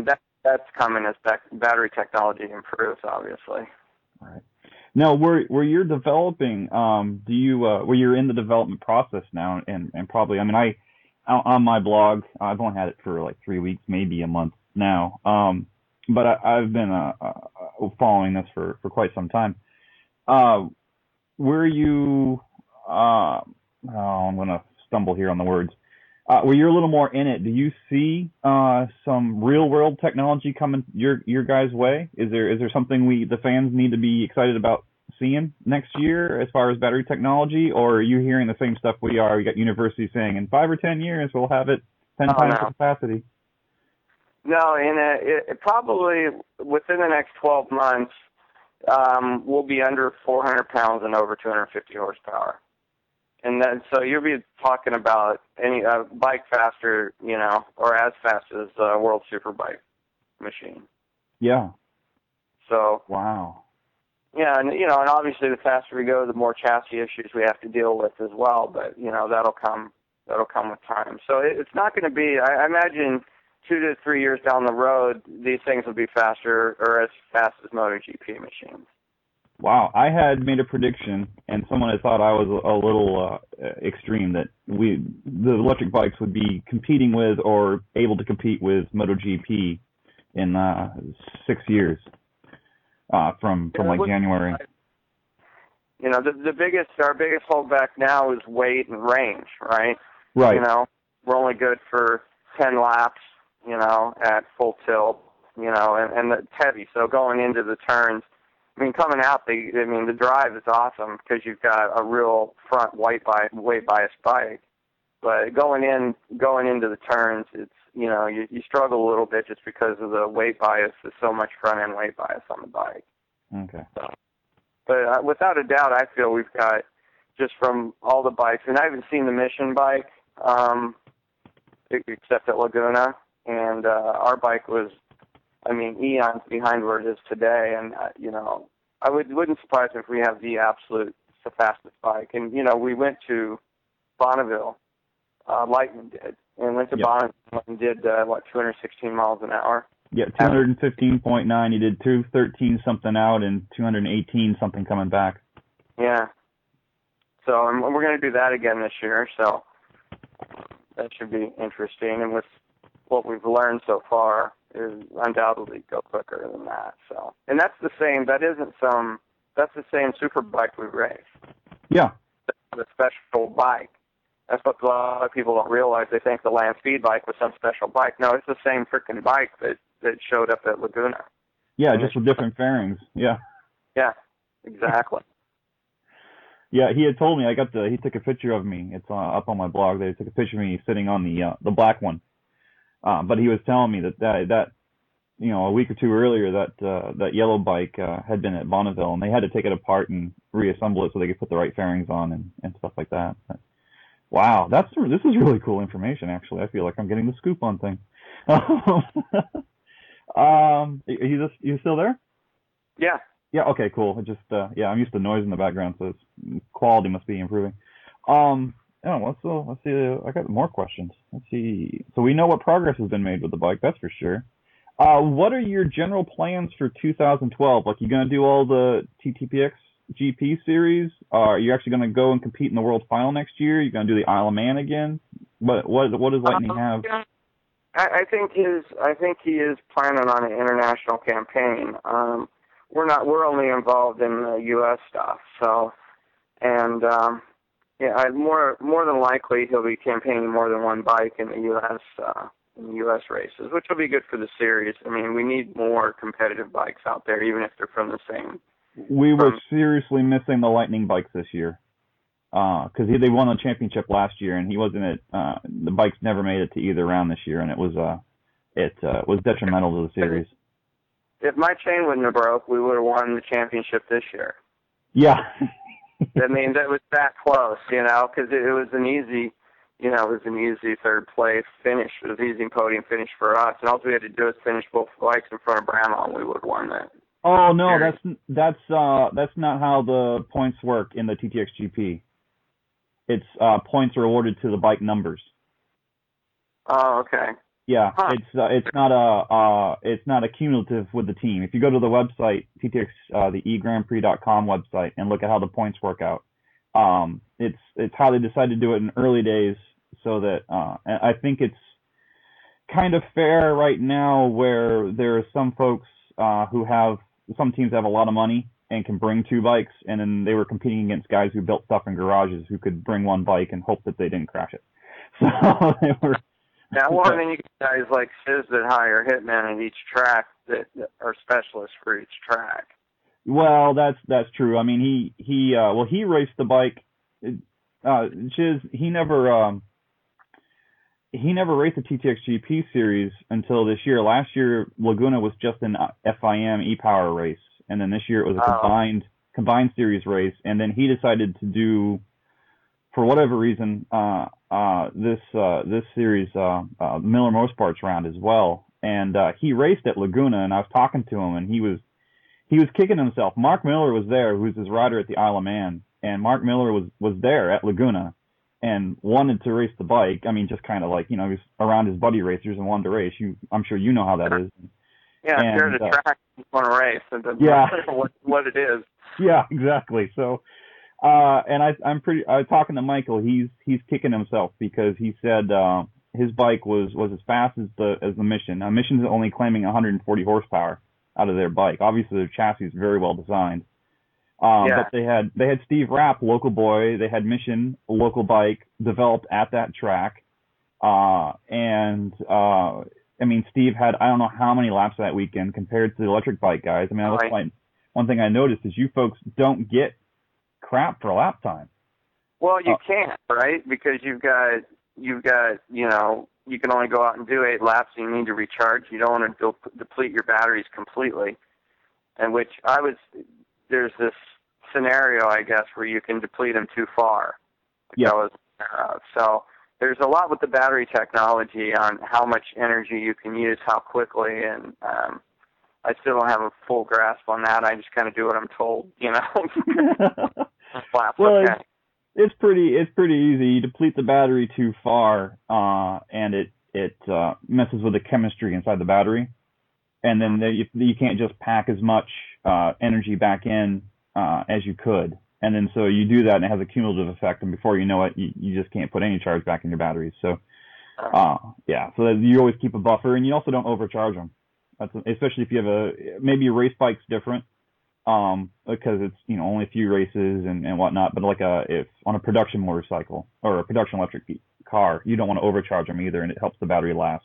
that's coming as back, battery technology improves, obviously.
All right. Now, where where you're developing, um, do you uh, where you're in the development process now, and and probably, I mean, I on my blog, I've only had it for like three weeks, maybe a month now, um, but I, I've been uh, uh, following this for, for quite some time. Uh, where you, uh, oh, I'm gonna stumble here on the words. Uh, where you're a little more in it, do you see uh, some real world technology coming your your guys' way? Is there is there something we the fans need to be excited about seeing next year as far as battery technology, or are you hearing the same stuff we are? We got universities saying in five or ten years we'll have it ten
oh,
times
no.
the capacity.
No, in a, it, it probably within the next twelve months, um, we'll be under four hundred pounds and over two hundred fifty horsepower. And then, so you'll be talking about any uh, bike faster, you know, or as fast as uh, World Superbike machine.
Yeah.
So.
Wow.
Yeah, and you know, and obviously the faster we go, the more chassis issues we have to deal with as well. But you know, that'll come, that'll come with time. So it, it's not going to be. I, I imagine two to three years down the road, these things will be faster or as fast as MotoGP machines.
Wow, I had made a prediction, and someone had thought I was a, a little uh, extreme, that we the electric bikes would be competing with or able to compete with MotoGP in uh, six years uh, from from like January.
You know, the the biggest our biggest holdback now is weight and range, right?
Right.
You know, we're only good for ten laps, you know, at full tilt, you know, and, and it's heavy. So going into the turns. I mean, coming out, the I mean, the drive is awesome because you've got a real front weight bi- weight bias bike. But going in, going into the turns, it's you know, you, you struggle a little bit just because of the weight bias. There's so much front end weight bias on the bike.
Okay. So,
but uh, without a doubt, I feel we've got just from all the bikes, and I haven't seen the Mission bike, um, except at Laguna, and uh, our bike was. I mean, eons behind where it is today, and uh, you know, I would wouldn't surprise me if we have the absolute the fastest bike. And you know, we went to Bonneville, uh, Lightning did, and went to
yep.
Bonneville and did uh, what two hundred sixteen miles an hour.
Yeah, two hundred fifteen point nine. You did two thirteen something out and two hundred eighteen something coming back.
Yeah. So and we're going to do that again this year. So that should be interesting. And with what we've learned so far. Is undoubtedly go quicker than that. So, and that's the same. That isn't some. That's the same super bike we race.
Yeah.
The special bike. That's what a lot of people don't realize. They think the Land Speed bike was some special bike. No, it's the same freaking bike that that showed up at Laguna.
Yeah, and just with different fairings. Yeah.
Yeah. Exactly.
Yeah, he had told me. I got the. He took a picture of me. It's uh, up on my blog. They took a picture of me sitting on the uh, the black one. Uh, but he was telling me that, that that you know a week or two earlier that uh, that yellow bike uh, had been at Bonneville and they had to take it apart and reassemble it so they could put the right fairings on and, and stuff like that. But, wow, that's this is really cool information. Actually, I feel like I'm getting the scoop on things. um, you just you still there?
Yeah.
Yeah. Okay. Cool. It just uh, yeah, I'm used to noise in the background, so it's, quality must be improving. Um. Oh, let's uh, let's see. Uh, I got more questions. Let's see. So we know what progress has been made with the bike, that's for sure. Uh, what are your general plans for two thousand twelve? Like, you gonna do all the T T P X G P series? Uh, are you actually gonna go and compete in the World Final next year? Are you gonna do the Isle of Man again? What what what does Lightning
um,
have?
Yeah. I, I think his I think he is planning on an international campaign. Um, we're not. We're only involved in the U S stuff. So, and. Um, Yeah, I, more more than likely he'll be campaigning more than one bike in the U S uh, in the U S races, which will be good for the series. I mean, we need more competitive bikes out there, even if they're from the same.
We
from,
were seriously missing the Lightning bikes this year because uh, they won the championship last year, and he wasn't at. Uh, the bikes never made it to either round this year, and it was uh, it uh, was detrimental to the series.
If my chain wouldn't have broke, we would have won the championship this year.
Yeah.
I mean, that was that close, you know, because it, it was an easy, you know, it was an easy third place finish. It was an easy podium finish for us, and all we had to do was finish both bikes in front of Bramall, and we would have won that.
Oh no, series. that's that's uh that's not how the points work in the T T X G P. It's uh points are awarded to the bike numbers.
Oh, okay.
Yeah,
Huh.
it's uh, it's not a uh, it's not a cumulative with the team. If you go to the website, T T X, uh, the e grand prix dot com website, and look at how the points work out, um, it's it's how they decided to do it in early days, so that uh, I think it's kind of fair right now, where there are some folks uh, who have some teams have a lot of money and can bring two bikes, and then they were competing against guys who built stuff in garages who could bring one bike and hope that they didn't crash it. So they were.
Yeah, well, and then you get guys like Sis that hire hitmen at each track that that are specialists for each track.
Well, that's that's true. I mean, he he uh, well he raced the bike. Uh, Chiz, he never um, he never raced the T T X G P series until this year. Last year, Laguna was just an F I M e-Power race, and then this year it was a
Oh.
combined combined series race. And then he decided to do, for whatever reason, uh, uh, this uh, this series uh, uh, Miller Motorsports round as well. And uh, he raced at Laguna, and I was talking to him, and he was he was kicking himself. Mark Miller was there, who's his rider at the Isle of Man, and Mark Miller was was there at Laguna and wanted to race the bike. I mean, just kind of like, you know, he was around his buddy racers and wanted to race. You, I'm sure you know how that is.
Yeah,
And,
if you're at a
uh,
track, you want to race. It doesn't
Yeah.
matter what, what it is.
Yeah, exactly. So, uh, and I, I'm pretty. I was talking to Michael. He's he's kicking himself because he said uh, his bike was was as fast as the as the Mission. Now, Mission's only claiming one hundred forty horsepower out of their bike. Obviously, their chassis is very well designed. Um,
Yeah.
But they had they had Steve Rapp, local boy. They had Mission, a local bike developed at that track. Uh, and uh, I mean, Steve had I don't know how many laps that weekend compared to the electric bike guys. I mean, that's
Right.
why one thing I noticed is you folks don't get crap for lap time.
Well, you
Oh.
can't, right? Because you've got you've got you know you can only go out and do eight laps. And you need to recharge. You don't want to de- deplete your batteries completely. And which I was there's this scenario, I guess, where you can deplete them too far. Which
Yeah.
I was aware of. So there's a lot with the battery technology on how much energy you can use, how quickly, and um, I still don't have a full grasp on that. I just kind of do what I'm told, you know. Laps,
Well,
okay.
it's, it's pretty it's pretty easy. You deplete the battery too far, uh, and it it uh, messes with the chemistry inside the battery, and then they, you, you can't just pack as much uh, energy back in uh, as you could. And then so you do that, and it has a cumulative effect, and before you know it, you, you just can't put any charge back in your batteries. So, uh, yeah, so that you always keep a buffer, and you also don't overcharge them. That's especially if you have a maybe your race bike's different, um, because it's you know only a few races and, and whatnot. But like a if on a production motorcycle or a production electric car, you don't want to overcharge them either, and it helps the battery last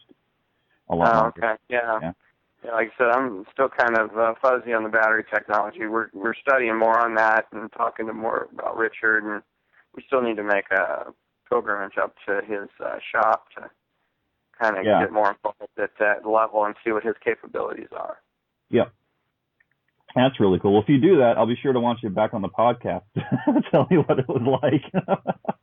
a lot
Oh,
longer.
okay. Yeah.
Yeah.
Yeah, like I said, I'm still kind of uh, fuzzy on the battery technology. We're we're studying more on that and talking to more about Richard, and we still need to make a pilgrimage up to his uh, shop to kind of
Yeah.
get more involved at that level and see what his capabilities are.
Yep. That's really cool. Well, if you do that, I'll be sure to want you back on the podcast to tell me what it was like.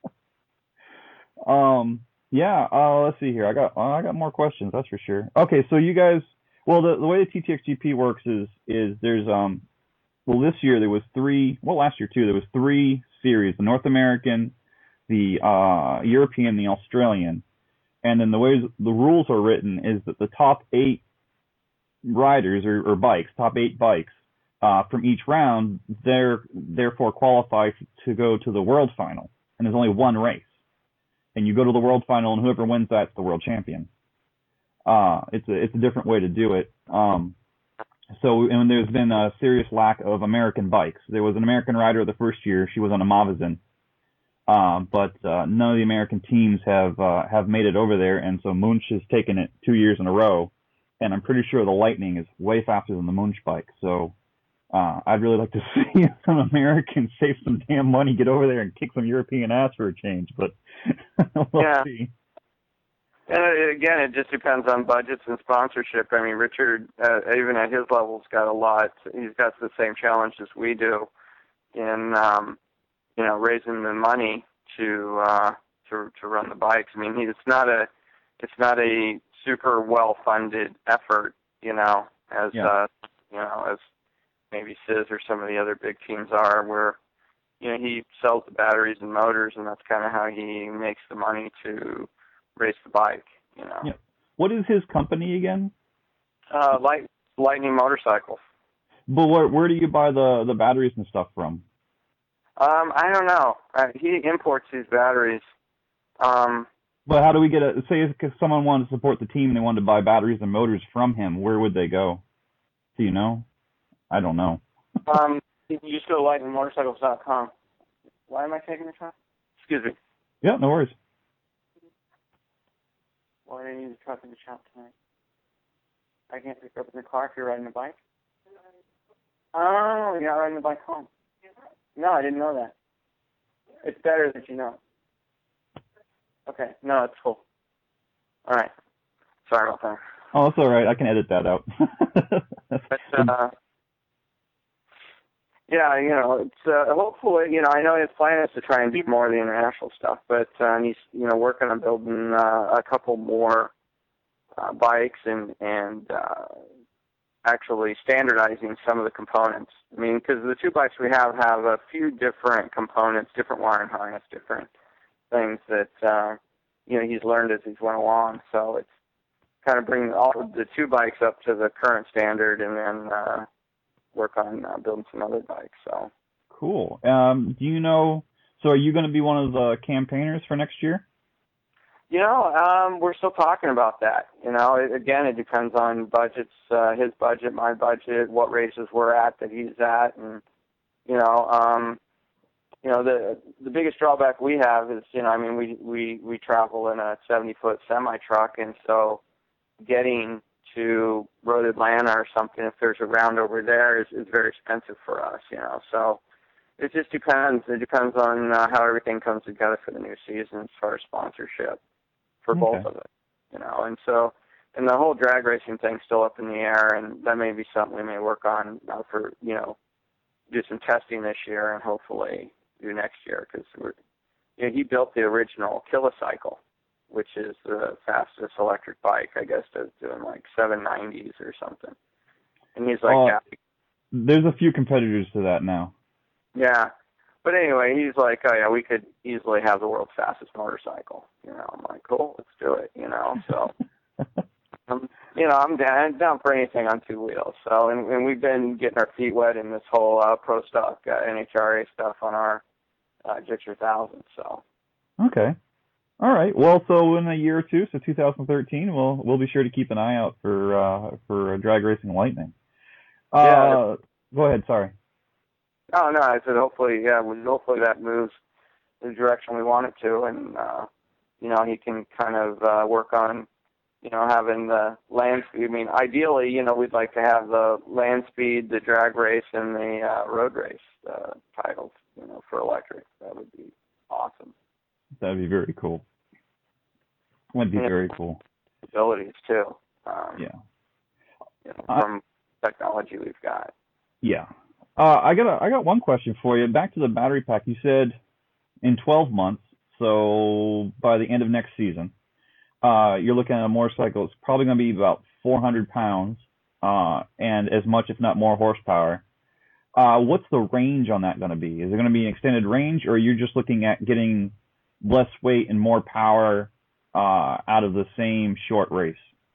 um, yeah. Uh, let's see here. I got uh, I got more questions. That's for sure. Okay, so you guys. Well, the the way the T T X G P works is is there's um. Well, this year there was three. Well, last year too there was three series: the North American, the uh, European, the Australian. And then the way the rules are written is that the top eight riders or, or bikes, top eight bikes uh, from each round, they're therefore qualify to go to the world final. And there's only one race. And you go to the world final, and whoever wins that's the world champion. Uh, it's a it's a different way to do it. Um, so and there's been a serious lack of American bikes. There was an American rider the first year. She was on a Mavazin. Um, but uh, none of the American teams have uh, have made it over there, and so Munch has taken it two years in a row, and I'm pretty sure the Lightning is way faster than the Munch bike. So uh, I'd really like to see some Americans save some damn money, get over there and kick some European ass for a change. But we'll
Yeah.
see.
And uh, again, it just depends on budgets and sponsorship. I mean, Richard, uh, even at his level, has got a lot. He's got the same challenge as we do in, um, you know, raising the money to uh, to to run the bikes. I mean, he, it's not a it's not a super well funded effort, you know, as
Yeah.
uh, you know, as maybe Sis or some of the other big teams are, where you know he sells the batteries and motors, and that's kind of how he makes the money to race the bike, you know.
Yeah. what is his company again?
Uh, light, Lightning Motorcycles.
But where, where do you buy the, the batteries and stuff from?
Um, I don't know. Uh, he imports these batteries. Um,
But how do we get a, say if someone wanted to support the team and they wanted to buy batteries and motors from him, where would they go? Do you know? I don't know.
um, you just go to lightning motorcycles dot com. Why am I taking the truck? Excuse me.
Yeah, no worries.
Why do you need the truck in the shop tonight? I can't pick up in the car if you're riding a bike? Oh, you're not riding the bike home. No, I didn't know that. It's better that you know. Okay, no, it's cool. All right. Sorry about that.
Oh, that's all right. I can edit that out.
But, uh, yeah, you know, it's uh, hopefully, you know, I know his plan is to try and do more of the international stuff, but um, he's, you know, working on building uh, a couple more uh, bikes and and uh, actually standardizing some of the components. I mean, because the two bikes we have have a few different components, different wiring harness, different things that uh, you know he's learned as he's went along. So it's kind of bring all of the two bikes up to the current standard, and then uh, work on uh, building some other bikes. So
cool. Um, do you know? So are you going to be one of the campaigners for next year?
You know, um, we're still talking about that. You know, it, again, it depends on budgets, uh, his budget, my budget, what races we're at that he's at, and you know, um, you know, the the biggest drawback we have is, you know, I mean, we we we travel in a seventy foot semi truck, and so getting to Road Atlanta or something, if there's a round over there, is is very expensive for us. You know, so it just depends. It depends on uh, how everything comes together for the new season as far as sponsorship. For
Okay.
both of it, you know, and so, and the whole drag racing thing's still up in the air, and that may be something we may work on uh, for, you know, do some testing this year and hopefully do next year, because we're, you know, he built the original Kilocycle, which is the fastest electric bike, I guess, that's doing like seven nineties or something, and he's like,
Uh,
yeah,
there's a few competitors to that now.
yeah. But anyway, he's like, oh yeah, we could easily have the world's fastest motorcycle. You know, I'm like, cool, let's do it. You know, so, um, you know, I'm down, I'm down for anything on two wheels. So, and, and we've been getting our feet wet in this whole uh, pro stock uh, N H R A stuff on our uh, Gixxer one thousand. So.
Okay. All right. Well, so in a year or two, so two thousand thirteen, we'll we'll be sure to keep an eye out for uh, for drag racing Lightning. Uh,
Yeah.
Go ahead. Sorry.
Oh no, I said hopefully, yeah, we- hopefully that moves the direction we want it to, and uh, you know, he can kind of uh, work on, you know, having the land speed. I mean, ideally, you know, we'd like to have the land speed, the drag race, and the uh, road race uh, titles, you know, for electric. That would be awesome.
That'd be very cool. Would be
Yeah.
very cool.
Abilities too. Um,
Yeah.
You know,
I-
from technology we've got.
Yeah. Uh, I got a, I got one question for you. Back to the battery pack. You said in twelve months, so by the end of next season, uh, you're looking at a motorcycle. It's probably going to be about four hundred pounds, uh, and as much, if not more, horsepower. Uh, what's the range on that going to be? Is it going to be an extended range, or are you just looking at getting less weight and more power uh, out of the same short race?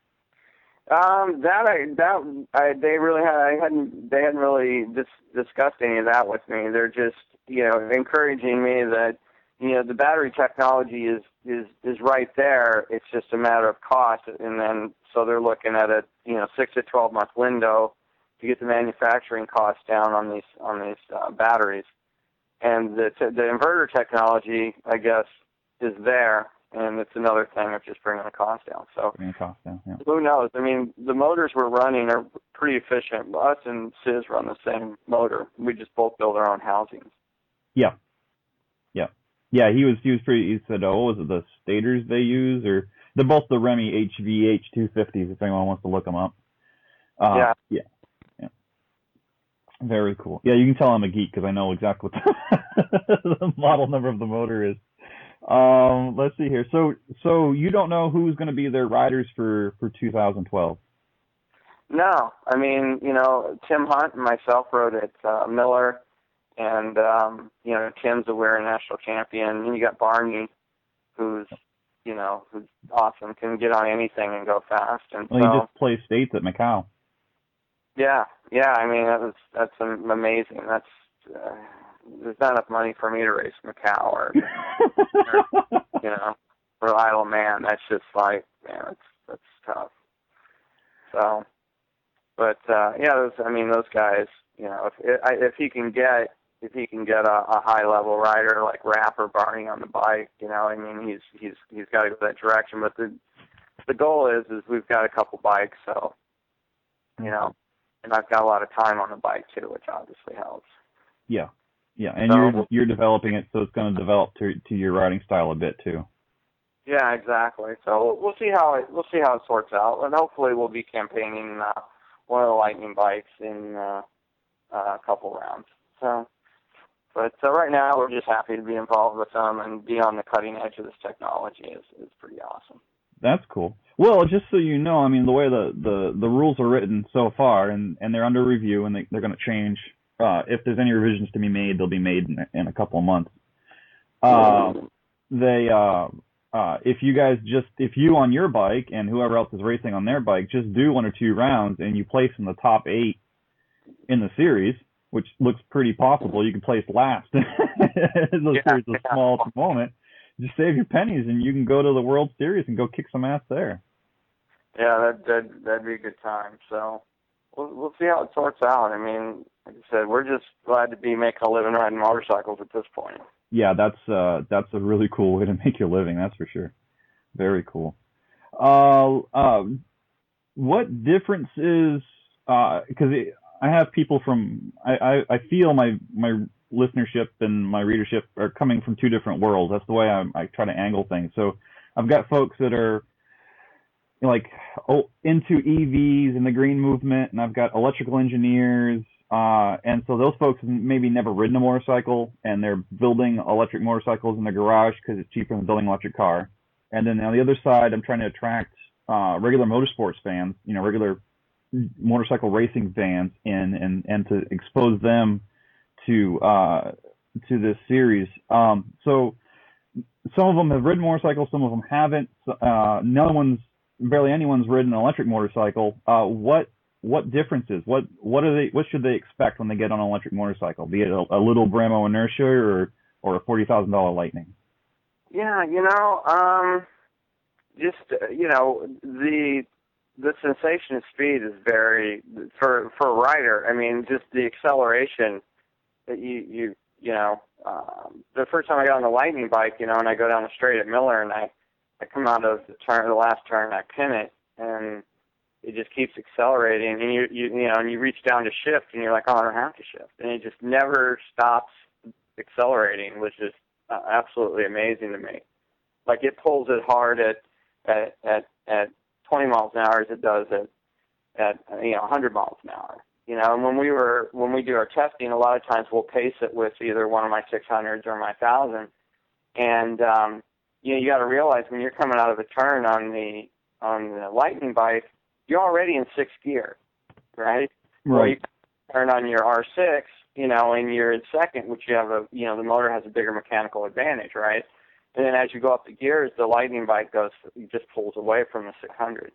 Um, that I that I they really had I hadn't they hadn't really dis, discussed any of that with me. They're just, you know, encouraging me that, you know, the battery technology is is is right there. It's just a matter of cost, and then so they're looking at a, you know, six to twelve month window to get the manufacturing costs down on these on these uh, batteries. And the the inverter technology, I guess, is there. And it's another thing of just bringing the cost down. So
Bringing the cost down, yeah.
Who knows? I mean, the motors we're running are pretty efficient. Us and Sis run the same motor. We just both build our own housings.
Yeah, yeah, yeah. He was he was pretty. He said, "Oh, is it the stators they use, or they're both the Remy H V H two fifties?" If anyone wants to look them up. Uh,
yeah,
yeah, yeah. Very cool. Yeah, you can tell I'm a geek because I know exactly what the, the model number of the motor is. Um, let's see here. So, so you don't know who's going to be their riders for, for two thousand twelve?
No, I mean, you know, Tim Hunt and myself rode at uh, Miller, and um, you know, Tim's a Wear national champion. And you got Barney, who's you know, who's awesome, can get on anything and go fast. And
well,
so,
you just play states at Macau.
Yeah, yeah. I mean, that was, that's amazing. That's uh, there's not enough money for me to race Macau or, or you know, or Isle of Man. That's just like, man, that's that's tough. So, but uh, yeah, those, I mean, those guys. You know, if if he can get if he can get a, a high level rider like Rapp or Barney on the bike, you know, I mean, he's he's he's got to go that direction. But the the goal is is we've got a couple bikes, so you know, and I've got a lot of time on the bike too, which obviously helps.
Yeah, yeah, and
so,
you're you're developing it, so it's going to develop to to your riding style a bit too.
Yeah, exactly. So we'll see how it we'll see how it sorts out, and hopefully we'll be campaigning uh, one of the Lightning bikes in. Uh, Uh, a couple rounds. So, but uh, right now we're just happy to be involved with them and be on the cutting edge of this technology is, is pretty awesome.
That's cool. Well, just so you know, I mean, the way the, the, the rules are written so far, and, and they're under review, and they, they're going to change. Uh, if there's any revisions to be made, they'll be made in, in a couple of months. Uh, they, uh, uh, if you guys just, if you on your bike and whoever else is racing on their bike, just do one or two rounds and you place in the top eight in the series, which looks pretty possible. You can place last. The
yeah,
series is
yeah.
small at the moment. Just save your pennies and you can go to the World Series and go kick some ass there.
Yeah, that that that'd be a good time. So we'll we'll see how it sorts out. I mean, like I said, we're just glad to be making a living riding motorcycles at this point.
Yeah, that's uh that's a really cool way to make your living. That's for sure. Very cool. Uh, uh, what difference is uh because I have people from I, I I feel my my listenership and my readership are coming from two different worlds. That's the way I I try to angle things. So I've got folks that are like oh, into E Vs and the green movement, and I've got electrical engineers, uh, and so those folks have maybe never ridden a motorcycle, and they're building electric motorcycles in their garage because it's cheaper than building an electric car. And then on the other side, I'm trying to attract uh, regular motorsports fans, you know, regular motorcycle racing fans, and and and to expose them to uh, to this series. Um, so some of them have ridden motorcycles, some of them haven't. Uh, no one's barely anyone's ridden an electric motorcycle. Uh, what what differences? What what are they? What should they expect when they get on an electric motorcycle? Be it a, a little Brembo Inertia or or a forty thousand dollar Lightning?
Yeah, you know, um, just uh, you know, the the sensation of speed is very for for a rider. I mean, just the acceleration that you you you know. Um, the first time I got on the Lightning bike, you know, and I go down the straight at Miller, and I. I come out of the turn, the last turn, I pin it, and it just keeps accelerating. And you, you, you know, and you reach down to shift, and you're like, oh, I don't have to shift, and it just never stops accelerating, which is uh, absolutely amazing to me. Like it pulls it hard at at at, at twenty miles an hour as it does at at you know one hundred miles an hour. You know, and when we were when we do our testing, a lot of times we'll pace it with either one of my six hundreds or my thousand, and um, you know, you got to realize when you're coming out of a turn on the on the Lightning bike, you're already in sixth gear, right?
Right.
Or you turn on your R six, you know, and you're in second, which you have a, you know, the motor has a bigger mechanical advantage, right? And then as you go up the gears, the Lightning bike goes, just pulls away from the six hundred.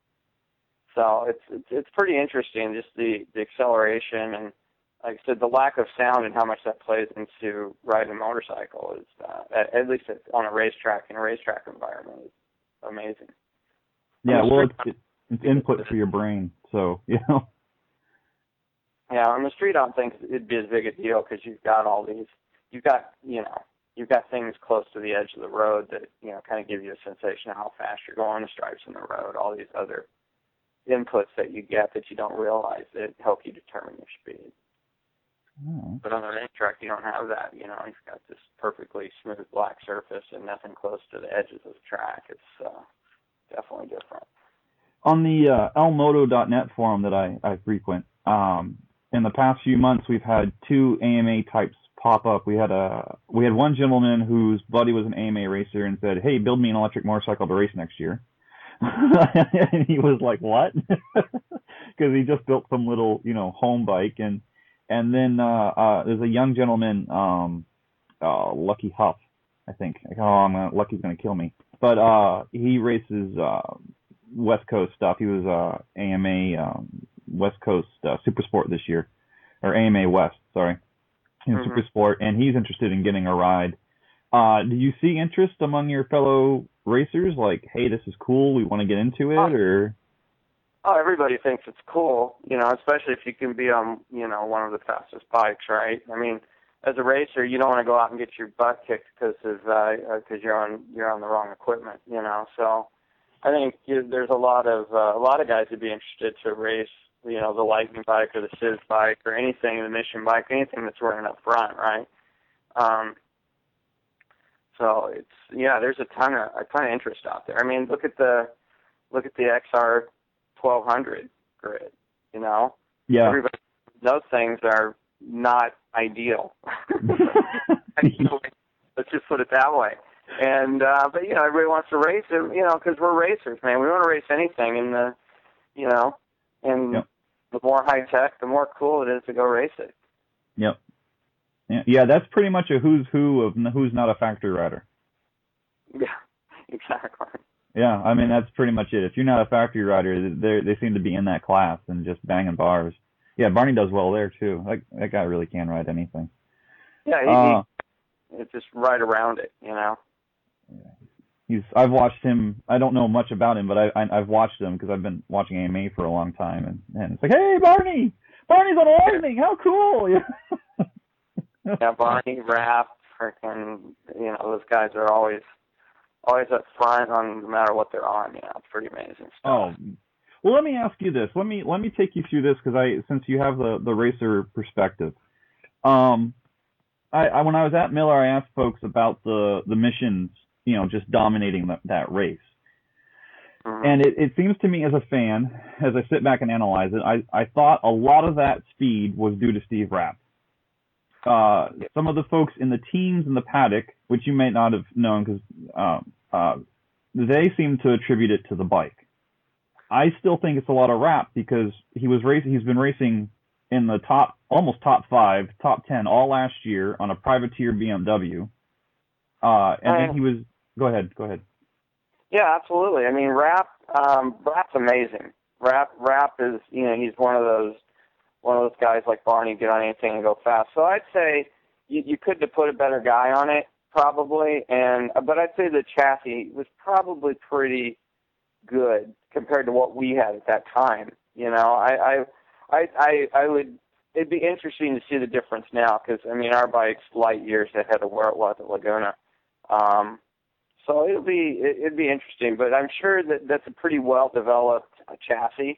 So it's it's, it's pretty interesting, just the, the acceleration and. Like I said, the lack of sound and how much that plays into riding a motorcycle is, uh, at, at least on a racetrack, in a racetrack environment, is amazing.
Yeah, well, it's, it's input for your brain, so, you know.
Yeah, on the street, I don't think it'd be as big a deal because you've got all these, you've got, you know, you've got things close to the edge of the road that, you know, kind of give you a sensation of how fast you're going, the stripes in the road, all these other inputs that you get that you don't realize that help you determine your speed.
Oh.
But on the racetrack, you don't have that. You know, you've got this perfectly smooth black surface and nothing close to the edges of the track. It's uh, definitely different.
On the uh, el moto dot net forum that I, I frequent, um, in the past few months, we've had two A M A types pop up. We had a we had one gentleman whose buddy was an A M A racer and said, "Hey, build me an electric motorcycle to race next year." And he was like, "What?" Because he just built some little, you know, home bike. And And then uh, uh, there's a young gentleman, um, uh, Lucky Huff, I think. Oh, I'm gonna, Lucky's going to kill me. but uh, he races uh, West Coast stuff. He was uh, A M A um, West Coast uh, Super Sport this year, or A M A West, sorry, in
Mm-hmm.
Super Sport, and he's interested in getting a ride. Uh, do you see interest among your fellow racers? Like, hey, this is cool. We want to get into it, or?
Oh, everybody thinks it's cool, you know, especially if you can be on, you know, one of the fastest bikes, right? I mean, as a racer, you don't want to go out and get your butt kicked because of because uh, you're on you're on the wrong equipment, you know. So, I think you, there's a lot of uh, a lot of guys would be interested to race, you know, the Lightning bike or the S I Z bike or anything, the Mission bike, anything that's running up front, right? Um, so it's yeah, there's a ton of a ton of interest out there. I mean, look at the look at the X R twelve hundred grid, you know.
Yeah.
Everybody, those things are not ideal. Let's just put it that way. And uh, but you know, everybody wants to race it, you know, because we're racers, man. We want to race anything, and the, you know, and
yep.
the more high tech, the more cool it is to go race it.
Yep. Yeah, yeah, that's pretty much a who's who of who's not a factory rider.
Yeah, exactly.
Yeah, I mean that's pretty much it. If you're not a factory rider, they they seem to be in that class and just banging bars. Yeah, Barney does well there too. That that guy really can ride anything.
Yeah, he,
uh,
he it's just right around it, you know.
Yeah. He's I've watched him. I don't know much about him, but I, I I've watched him because I've been watching A M A for a long time, and, and it's like, hey, Barney, Barney's on a Lightning. How cool! Yeah,
yeah Barney, Raph, freaking, you know, those guys are always. Always up front on no matter what they're on, you know, it's pretty amazing stuff.
Oh, well, let me ask you this. Let me let me take you through this because I since you have the, the racer perspective. Um, I, I when I was at Miller, I asked folks about the the missions, you know, just dominating the, that race. Mm-hmm. And it, it seems to me as a fan, as I sit back and analyze it, I, I thought a lot of that speed was due to Steve Rapp. Uh, some of the folks in the teams in the paddock, which you may not have known because um, uh, they seem to attribute it to the bike. I still think it's a lot of Rapp because he was racing. He's been racing in the top, almost top five, top ten all last year on a privateer B M W. Uh, and then he was. Go ahead. Go ahead.
Yeah, absolutely. I mean, Rapp. Um, Rapp's amazing. Rapp. Rapp is. You know, he's one of those. One of those guys like Barney, get on anything and go fast. So I'd say you, you could have put a better guy on it, probably. And but I'd say the chassis was probably pretty good compared to what we had at that time. You know, I I I I, I would. It'd be interesting to see the difference now because I mean our bike's light years ahead of where it was at Laguna. Um, so it'll be it, it'd be interesting, but I'm sure that that's a pretty well developed uh, chassis.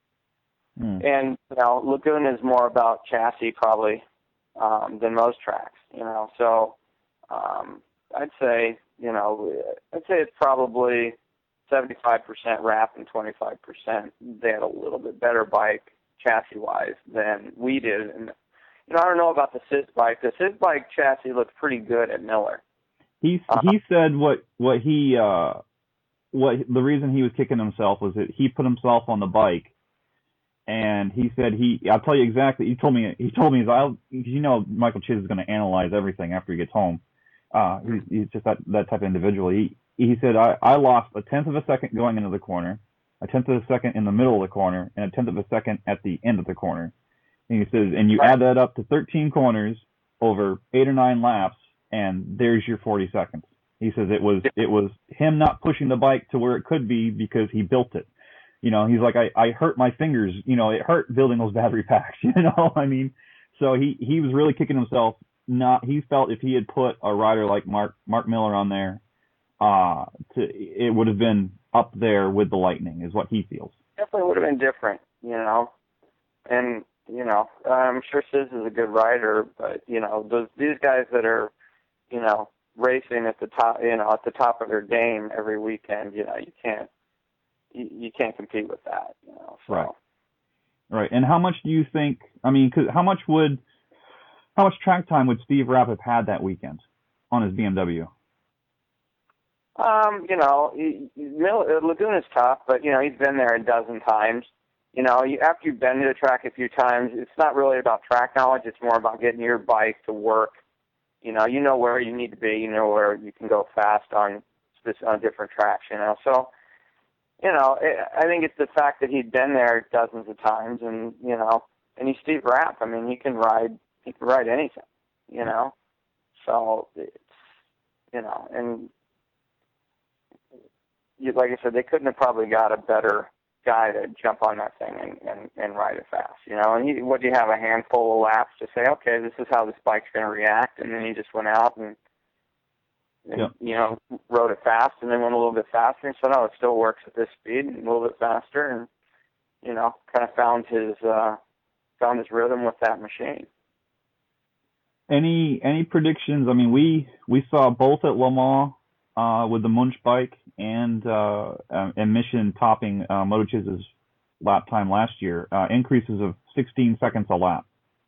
Mm. And, you know, Laguna is more about chassis probably um, than most tracks, you know. So um, I'd say, you know, I'd say it's probably seventy-five percent Rapp and twenty-five percent they had a little bit better bike chassis-wise than we did. And, you know, I don't know about the S I Z bike. The S I Z bike chassis looked pretty good at Miller.
He, uh, he said what, what he, uh, what the reason he was kicking himself was that he put himself on the bike. And he said he, I'll tell you exactly. He told me, he told me, I'll, you know, Michael Chiz is going to analyze everything after he gets home. Uh, he's, he's just that, that type of individual. He, he said, I, I lost a tenth of a second going into the corner, a tenth of a second in the middle of the corner, and a tenth of a second at the end of the corner. And he says, and you add that up to thirteen corners over eight or nine laps, and there's your forty seconds. He says it was, it was him not pushing the bike to where it could be because he built it. You know, he's like, I, I hurt my fingers. You know, it hurt building those battery packs, you know, I mean, so he, he was really kicking himself. Not, he felt if he had put a rider like Mark, Mark Miller on there, uh, to, it would have been up there with the Lightning is what he feels.
Definitely would have been different, you know, and, you know, I'm sure Sis is a good rider, but, you know, those, these guys that are, you know, racing at the top, you know, at the top of their game every weekend, you know, you can't, You, you can't compete with that, you know. So.
Right. Right. And how much do you think? I mean, cause how much would, how much track time would Steve Rapp have had that weekend on his B M W?
Um, you know, he, Laguna's tough, but you know he's been there a dozen times. You know, you, after you've been to the track a few times, it's not really about track knowledge. It's more about getting your bike to work. You know, you know where you need to be. You know where you can go fast on this on different tracks, you know. So, you know, it, I think it's the fact that he'd been there dozens of times, and you know, and he's Steve Rapp. I mean, he can ride, he can ride anything, you know. So it's, you know, and you, like I said, they couldn't have probably got a better guy to jump on that thing and, and, and ride it fast, you know. And he, what do you have, a handful of laps to say, okay, this is how this bike's going to react, and then he just went out and, and
yep.
you know, rode it fast, and then went a little bit faster, and said, oh, it still works at this speed, and a little bit faster, and, you know, kind of found his uh, found his rhythm with that machine.
Any any predictions? I mean, we we saw both at Le Mans uh, with the Munch bike and uh, uh, and Mission topping uh, MotoChiz's lap time last year, uh, increases of sixteen seconds a lap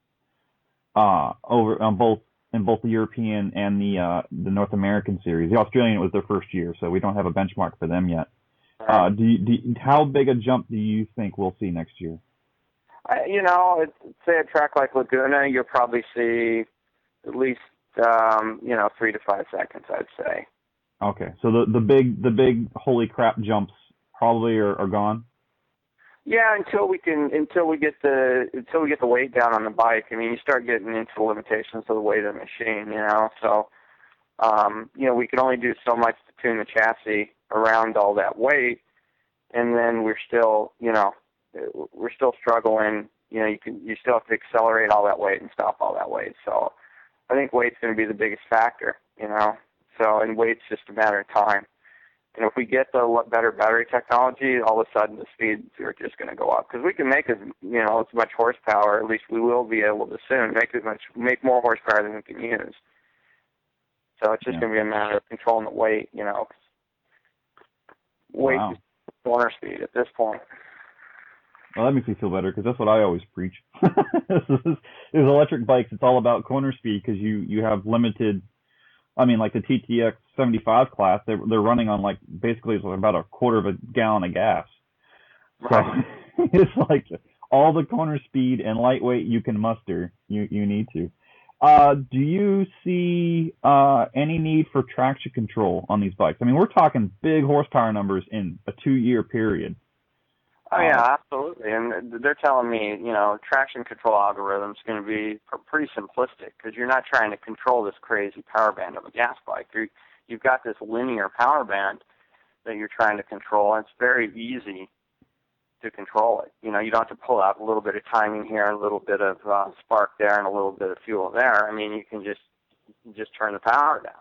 uh, over on both in both the European and the uh, the North American series. The Australian, it was their first year, so we don't have a benchmark for them yet. Uh, do, you, do you, how big a jump do you think we'll see next year?
I, you know, it's, say a track like Laguna, you'll probably see at least um, you know three to five seconds, I'd say.
Okay, so the the big the big holy crap jumps probably are, are gone.
Yeah, until we can until we get the until we get the weight down on the bike. I mean, you start getting into the limitations of the weight of the machine, you know. So, um, you know, we can only do so much to tune the chassis around all that weight, and then we're still, you know, we're still struggling. You know, you can you still have to accelerate all that weight and stop all that weight. So, I think weight's going to be the biggest factor, you know. So, and weight's just a matter of time. And if we get the better battery technology, all of a sudden the speeds are just going to go up, because we can make as you know as much horsepower. At least we will be able to soon make as much make more horsepower than we can use. So it's just
yeah.
going to be a matter of controlling the weight. You know, weight
wow.
is corner speed at this point.
Well, that makes me feel better, because that's what I always preach. Is electric bikes, it's all about corner speed, because you, you have limited. I mean, like the T T X seventy-five class, they're, they're running on like basically it's about a quarter of a gallon of gas.
Right.
So it's like all the corner speed and lightweight you can muster, you, you need to. Uh, do you see uh, any need for traction control on these bikes? I mean, we're talking big horsepower numbers in a two-year period.
Oh, yeah, absolutely. And they're telling me, you know, traction control algorithm is going to be pretty simplistic, because you're not trying to control this crazy power band of a gas bike. You're, you've got this linear power band that you're trying to control, and it's very easy to control it. You know, you don't have to pull out a little bit of timing here, a little bit of uh, spark there, and a little bit of fuel there. I mean, you can just just turn the power down.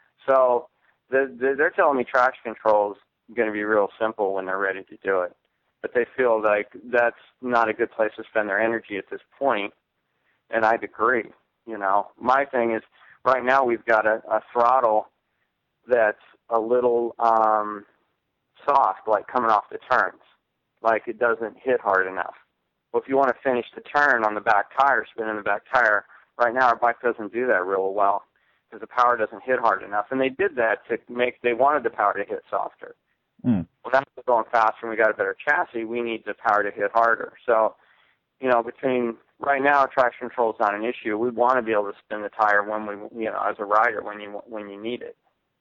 So the, the, they're telling me traction control is going to be real simple when they're ready to do it. But they feel like that's not a good place to spend their energy at this point, and I'd agree. You know, my thing is, right now we've got a, a throttle that's a little um, soft, like coming off the turns, like it doesn't hit hard enough. Well, if you want to finish the turn on the back tire, spinning the back tire, right now our bike doesn't do that real well, because the power doesn't hit hard enough. And they did that to make, they wanted the power to hit softer.
Mm.
Well, now we're going faster and we got a better chassis, we need the power to hit harder. So, you know, between right now, traction control is not an issue. We want to be able to spin the tire when we, you know, as a rider when you when you need it.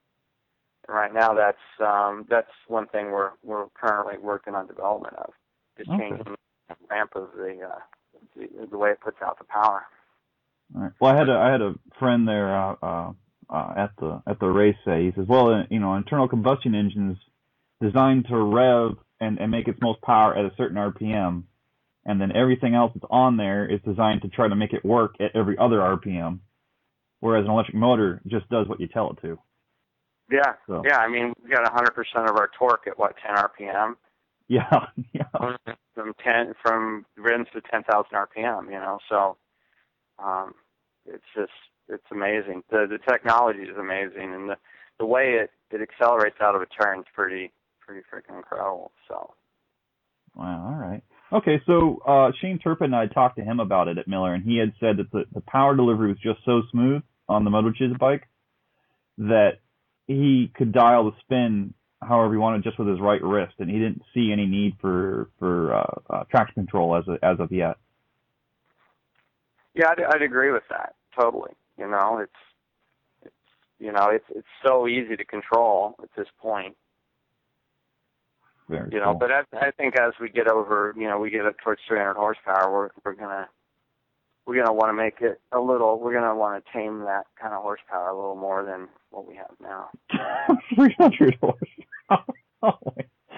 And right now, that's um, that's one thing we're we're currently working on development of, is
okay.
changing the ramp of the, uh, the the way it puts out the power.
All right. Well, I had a I had a friend there uh, uh, uh, at the at the race say, he says, well, you know, internal combustion engines designed to rev and, and make its most power at a certain R P M, and then everything else that's on there is designed to try to make it work at every other R P M, whereas an electric motor just does what you tell it to.
Yeah,
so.
yeah. I mean, we got one hundred percent of our torque at what, ten R P M?
Yeah, yeah.
From ten, from rims to ten thousand R P M, you know. So, um, it's just it's amazing. The the technology is amazing, and the the way it, it accelerates out of a turn is pretty. pretty freaking incredible. So,
wow, all right. Okay, so uh, Shane Turpin and I talked to him about it at Miller, and he had said that the, the power delivery was just so smooth on the MotoChiz bike that he could dial the spin however he wanted just with his right wrist, and he didn't see any need for for uh, uh, traction control as of, as of yet.
Yeah, I'd, I'd agree with that totally. You know, it's it's you know, it's it's so easy to control at this point.
Very
you know,
cool.
but I, I think as we get over, you know, we get up towards three hundred horsepower, we're we're gonna we're gonna want to make it a little. We're gonna want to tame that kind of horsepower a little more than what we have now.
three hundred horsepower. Oh,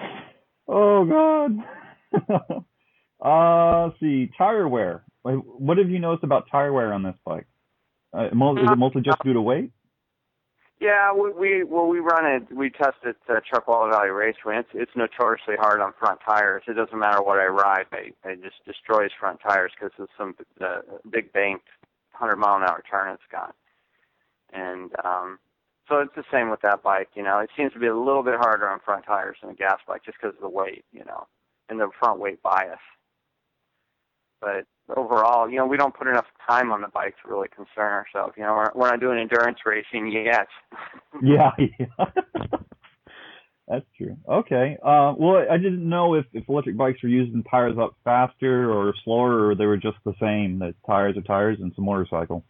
oh God. uh, let's see, tire wear. What have you noticed about tire wear on this bike? Uh, is it mostly just due to weight?
Yeah, we, we well we run it. We test it at Chuckwalla Valley Raceway. It's it's notoriously hard on front tires. It doesn't matter what I ride. They they just destroys front tires because of some uh, big banked one hundred mile an hour turn it's got. And um, so it's the same with that bike. You know, it seems to be a little bit harder on front tires than a gas bike just because of the weight. You know, and the front weight bias. But overall, you know, we don't put enough time on the bike to really concern ourselves. You know, we're, we're not doing endurance racing yet.
yeah, yeah. That's true. Okay. Uh, well, I didn't know if, if electric bikes were using tires up faster or slower, or they were just the same, that tires are tires and it's a motorcycle.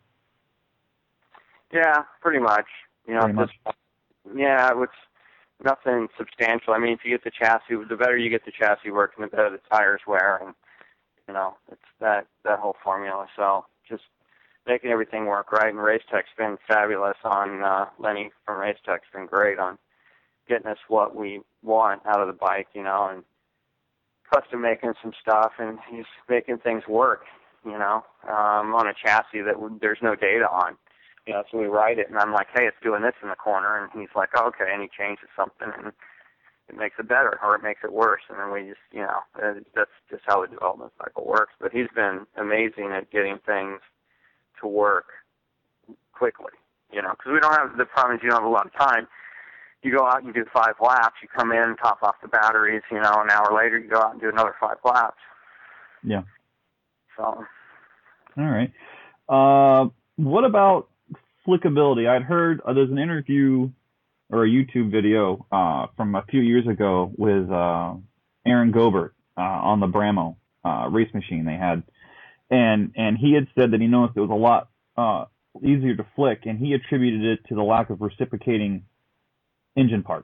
Yeah, pretty much. You know,
pretty much.
Just, yeah, it's nothing substantial. I mean, if you get the chassis, the better you get the chassis working, the better the tires wear, and you know, it's that, that whole formula. So just making everything work right. And Racetech's been fabulous on, uh, Lenny from Racetech's been great on getting us what we want out of the bike, you know, and custom making some stuff, and he's making things work, you know, um, on a chassis that w- there's no data on. You know, so we ride it, and I'm like, hey, it's doing this in the corner, and he's like, oh, okay, and he changes something, and it makes it better, or it makes it worse, and then we just, you know, that's just how the development cycle works. But he's been amazing at getting things to work quickly, you know, because we don't have, the problem is you don't have a lot of time. You go out and do five laps, you come in, top off the batteries, you know, an hour later you go out and do another five laps.
Yeah.
So.
All right. Uh, what about flickability? I'd heard uh, there's an interview or a YouTube video uh, from a few years ago with uh, Aaron Gobert uh, on the Bramo uh, race machine they had, and and he had said that he noticed it was a lot uh, easier to flick, and he attributed it to the lack of reciprocating engine parts.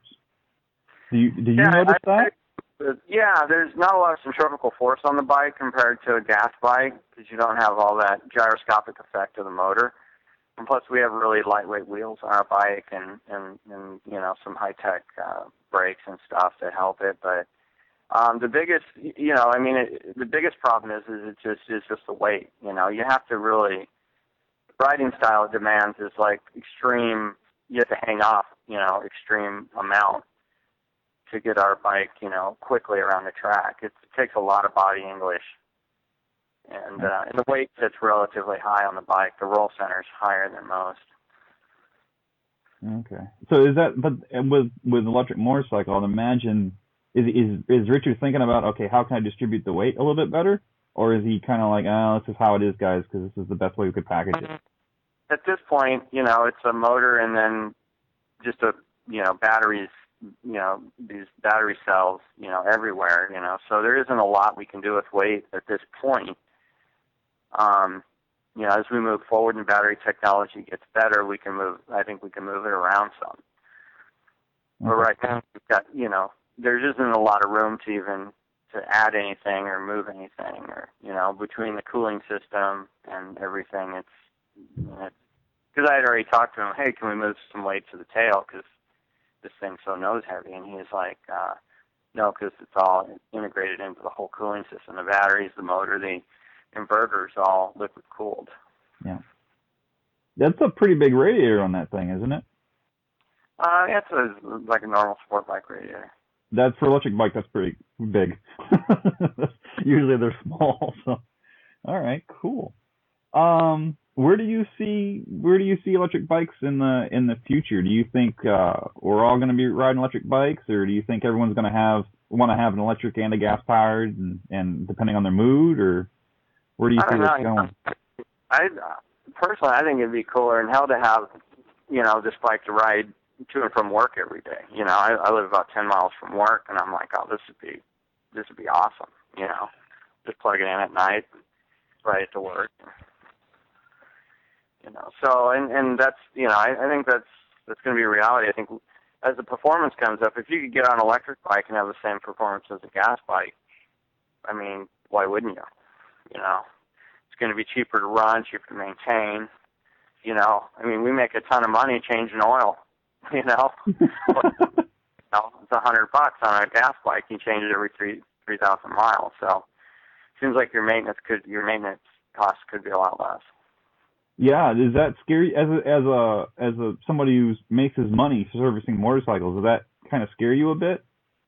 Do you do you
yeah,
notice
I,
that?
I, yeah, there's not a lot of centrifugal force on the bike compared to a gas bike because you don't have all that gyroscopic effect of the motor. And plus, we have really lightweight wheels on our bike, and and, and you know, some high tech uh, brakes and stuff that help it. But um, the biggest, you know, I mean, it, the biggest problem is is it just is just the weight. You know, you have to really riding style it demands is like extreme. You have to hang off, you know, extreme amount to get our bike, you know, quickly around the track. It, it takes a lot of body English. And, uh, and the weight sits relatively high on the bike. The roll center is higher than most.
Okay. So is that, but with with electric motorcycle, I'd imagine, is is is Richard thinking about, okay, how can I distribute the weight a little bit better? Or is he kind of like, oh, this is how it is, guys, because this is the best way we could package it?
At this point, you know, it's a motor and then just a, you know, batteries, you know, these battery cells, you know, everywhere, you know. So there isn't a lot we can do with weight at this point. Um, you know, as we move forward and battery technology gets better, we can move, I think we can move it around some. But
Okay.
right now, we've got, you know, there isn't a lot of room to even to add anything or move anything, or, you know, between the cooling system and everything, it's, because I had already talked to him, hey, can we move some weight to the tail, because this thing's so nose heavy, and he's like, uh, no, because it's all integrated into the whole cooling system, the batteries, the motor, the inverter's all liquid cooled.
Yeah. That's a pretty big radiator on that thing, isn't it?
Uh, it's a, like a normal sport bike radiator.
That's for electric bike, that's pretty big. Usually they're small, so. All right, cool. Um, where do you see where do you see electric bikes in the in the future? Do you think uh, we're all going to be riding electric bikes, or do you think everyone's going to have want to have an electric and a gas powered, and, and depending on their mood, or where do you
I
see
don't
this
know.
going?
I personally, I think it'd be cooler in hell to have, you know, this bike to ride to and from work every day. You know, I, I live about ten miles from work, and I'm like, oh, this would be this would be awesome. You know, just plug it in at night, ride it to work. You know, so and and that's, you know, I, I think that's that's going to be a reality. I think as the performance comes up, if you could get on an electric bike and have the same performance as a gas bike, I mean, why wouldn't you? You know, it's going to be cheaper to run, cheaper to maintain. You know, I mean, we make a ton of money changing oil. You know, but, you know it's a hundred bucks on a gas bike. You change it every three three thousand miles. So it seems like your maintenance could your maintenance costs could be a lot less.
Yeah, is that scary as a as a as a somebody who makes his money servicing motorcycles? Does that kind of scare you a bit?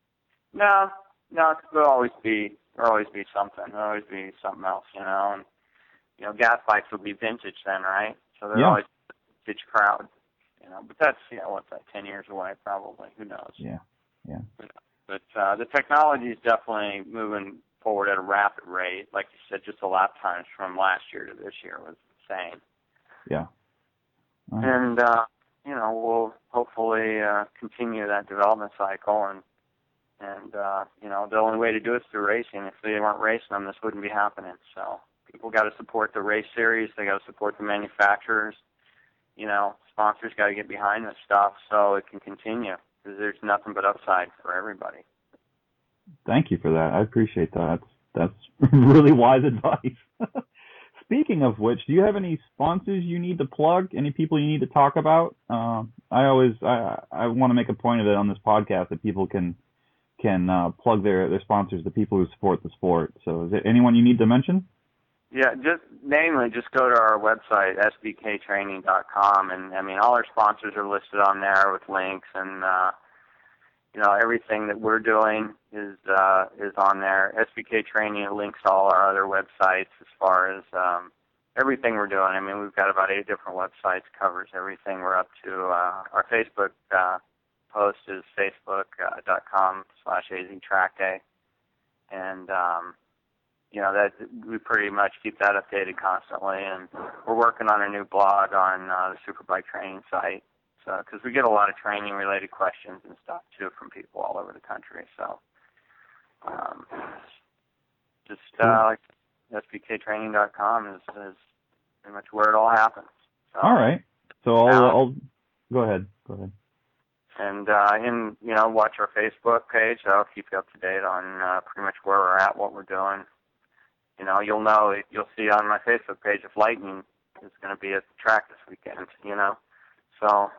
No, no, there'll always be there'll always be something. There'll always be something else, you know. And you know, gas bikes will be vintage then, right? So there's
Yeah.
always a vintage crowd, you know. But that's you know what's that ten years away probably? Who knows?
Yeah, yeah.
But, but uh, the technology is definitely moving forward at a rapid rate. Like you said, just the lap times from last year to this year was insane.
Yeah. Right.
And, uh, you know, we'll hopefully uh, continue that development cycle. And, and uh, you know, the only way to do it is through racing. If they weren't racing them, this wouldn't be happening. So people got to support the race series. They got to support the manufacturers. You know, sponsors got to get behind this stuff so it can continue. Because there's nothing but upside for everybody.
Thank you for that. I appreciate that. That's, that's really wise advice. Speaking of which, do you have any sponsors you need to plug? Any people you need to talk about? Uh, I always I I want to make a point of it on this podcast that people can can uh, plug their, their sponsors, the people who support the sport. So, is there anyone you need to mention?
Yeah, just namely, just go to our website s b k training dot com, and I mean all our sponsors are listed on there with links, and uh, you know everything that we're doing is uh, is on there. S B K Training links to all our other websites as far as um, everything we're doing. I mean, we've got about eight different websites, covers everything. We're up to uh, our Facebook uh, post is facebook dot com slash A Z Track Day, and um, you know that we pretty much keep that updated constantly. And we're working on a new blog on uh, the Superbike training site. Because we get a lot of training-related questions and stuff, too, from people all over the country. So um, just uh, like S B K training dot com is, is pretty much where it all happens. So,
all right. So I'll,
now,
I'll go ahead. Go ahead.
And, uh, in, you know, watch our Facebook page. That'll keep you up to date on uh, pretty much where we're at, what we're doing. You know, you'll know, you'll see on my Facebook page if Lightning is going to be at the track this weekend, you know. So...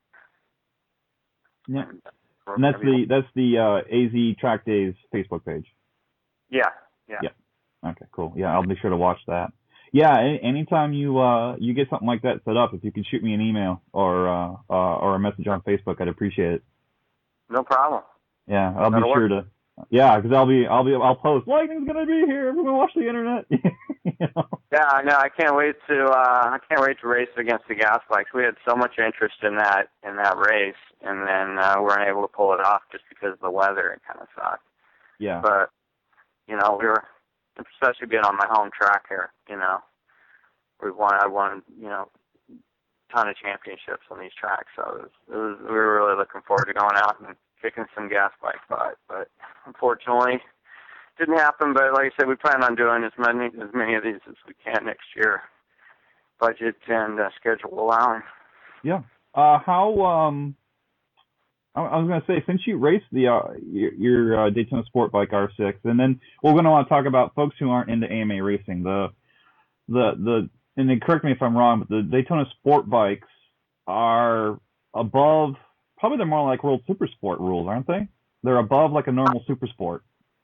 Yeah, and that's the that's the uh, A Z Track Days Facebook page.
Yeah, yeah.
Yeah. Okay, cool. Yeah, I'll be sure to watch that. Yeah, any, anytime you uh you get something like that set up, if you could shoot me an email or uh, uh or a message on Facebook, I'd appreciate it.
No problem.
Yeah, I'll
That'll
be sure
work.
to. Yeah, because I'll be I'll be I'll post Lightning's gonna be here. Everyone watch the internet. You know?
Yeah, no, I can't wait to uh, I can't wait to race against the gas bikes. We had so much interest in that in that race, and then uh, we weren't able to pull it off just because of the weather. It kind of sucked.
Yeah.
But you know, we were especially being on my home track here. You know, we won. I won. You know, a ton of championships on these tracks. So it was, it was. We were really looking forward to going out and kicking some gas bike butt. But unfortunately, didn't happen. But like I said, we plan on doing as many as many of these as we can next year, budget and uh, schedule allowing.
Yeah. Uh, how um. I I was going to say, since you raced the uh, your, your uh, Daytona Sport Bike R six, and then we're going to want to talk about folks who aren't into A M A racing. The the the and then correct me if I'm wrong, but the Daytona Sport Bikes are above. Probably they're more like World Super Sport rules, aren't they? They're above like a normal Super Sport.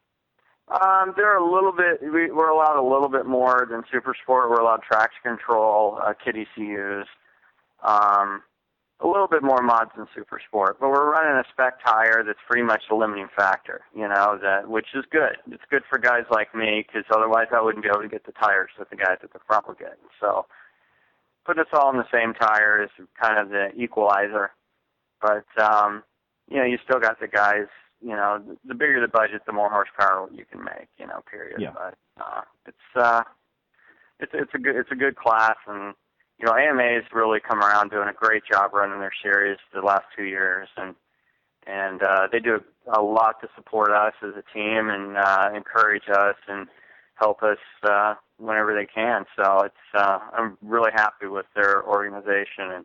Um, they're a little bit. We, we're allowed a little bit more than Super Sport. We're allowed traction control, uh, kit E C Us. Um, a little bit more mods than Super Sport, but we're running a spec tire that's pretty much the limiting factor, you know, that which is good. It's good for guys like me because otherwise I wouldn't be able to get the tires that the guys at the front will get. So putting us all in the same tire is kind of the equalizer. But, um, you know, you still got the guys, you know, the, the bigger the budget, the more horsepower you can make, you know, period.
Yeah.
But uh, it's, uh, it's, it's, a good, it's a good class, and you know, A M A has really come around doing a great job running their series the last two years, and and uh, they do a lot to support us as a team and uh, encourage us and help us uh, whenever they can. So it's uh, I'm really happy with their organization and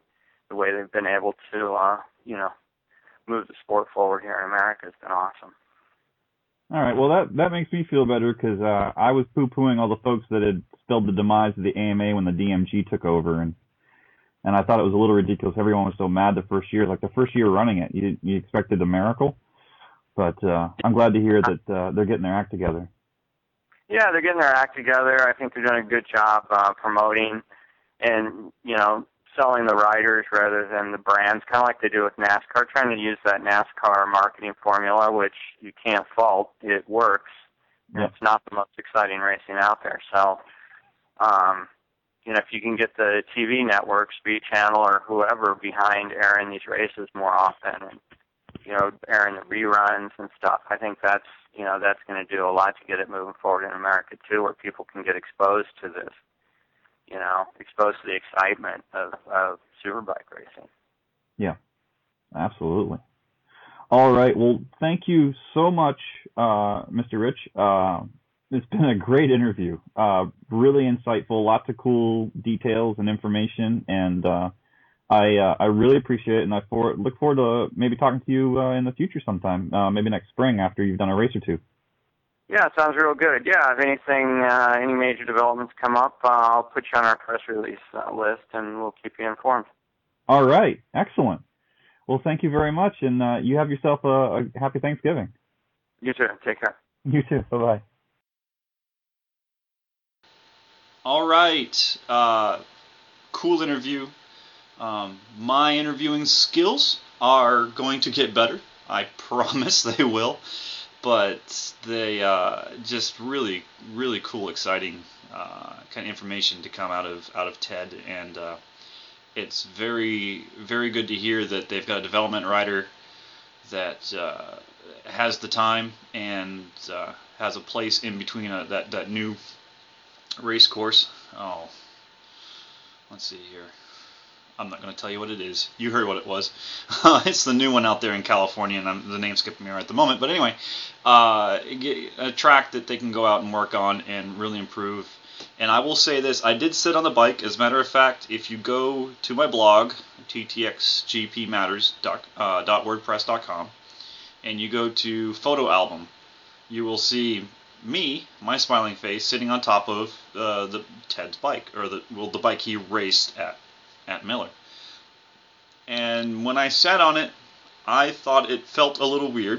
the way they've been able to, uh, you know, move the sport forward here in America has been awesome.
All right, well, that, that makes me feel better because uh, I was poo-pooing all the folks that had spelled the demise of the A M A when the D M G took over, and and I thought it was a little ridiculous. Everyone was so mad the first year. Like the first year running it, you, you expected a miracle, but uh, I'm glad to hear that uh, they're getting their act together.
Yeah, they're getting their act together. I think they're doing a good job uh, promoting and, you know, selling the riders rather than the brands, kind of like they do with NASCAR, trying to use that NASCAR marketing formula, which you can't fault. It works. And
Yep.
It's not the most exciting racing out there. So, um, you know, if you can get the T V network, Speed Channel, or whoever behind airing these races more often and, you know, airing the reruns and stuff, I think that's, you know, that's going to do a lot to get it moving forward in America, too, where people can get exposed to this. You know, exposed to the excitement of, of superbike racing.
Yeah, absolutely. All right. Well, thank you so much, uh, Mister Rich. Uh, it's been a great interview. Uh, really insightful. Lots of cool details and information, and uh, I uh, I really appreciate it. And I for, look forward to maybe talking to you uh, in the future sometime. Uh, maybe next spring after you've done a race or two.
Yeah, sounds real good. Yeah, if anything, uh, any major developments come up, uh, I'll put you on our press release uh, list, and we'll keep you informed.
All right. Excellent. Well, thank you very much, and uh, you have yourself a, a happy Thanksgiving.
You too. Take care.
You too. Bye-bye.
All right. Uh, cool interview. Um, my interviewing skills are going to get better. I promise they will. But they uh, just really, really cool, exciting uh, kind of information to come out of out of TED, and uh, it's very, very good to hear that they've got a development rider that uh, has the time and uh, has a place in between a, that that new race course. Oh, let's see here. I'm not going to tell you what it is. You heard what it was. It's the new one out there in California, and I'm, the name's skipping me right at the moment. But anyway, uh, a track that they can go out and work on and really improve. And I will say this, I did sit on the bike. As a matter of fact, if you go to my blog, T T X G P matters dot wordpress dot com, and you go to photo album, you will see me, my smiling face, sitting on top of uh, the Ted's bike, or the well, the bike he raced at. at Miller. And when I sat on it, I thought it felt a little weird,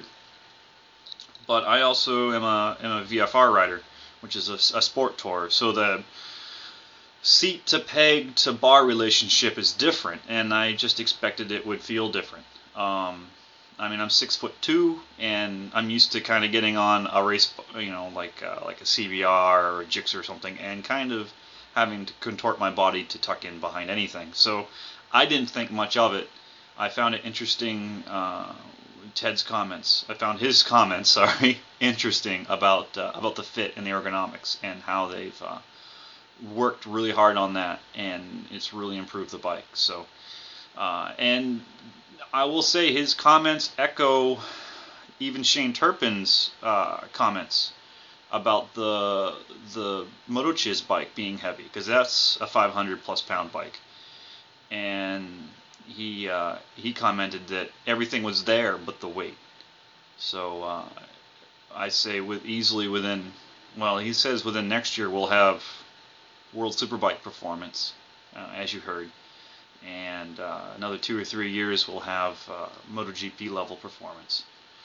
but I also am a, am a V F R rider, which is a, a sport tourer, so the seat to peg to bar relationship is different, and I just expected it would feel different. Um, I mean, I'm six foot two, and I'm used to kind of getting on a race, you know, like uh, like a C B R or a Gixxer or something, and kind of having to contort my body to tuck in behind anything. So I didn't think much of it. I found it interesting, uh, Ted's comments. I found his comments, sorry, interesting about uh, about the fit and the ergonomics and how they've uh, worked really hard on that, and it's really improved the bike. So, uh, and I will say his comments echo even Shane Turpin's uh, comments about the the MotoChiz bike being heavy, because that's a five hundred plus pound bike, and he uh, he commented that everything was there but the weight. So uh, I say with easily within, well, he says within next year we'll have World Superbike performance, uh, as you heard, and uh, another two or three years we'll have uh, MotoGP level performance.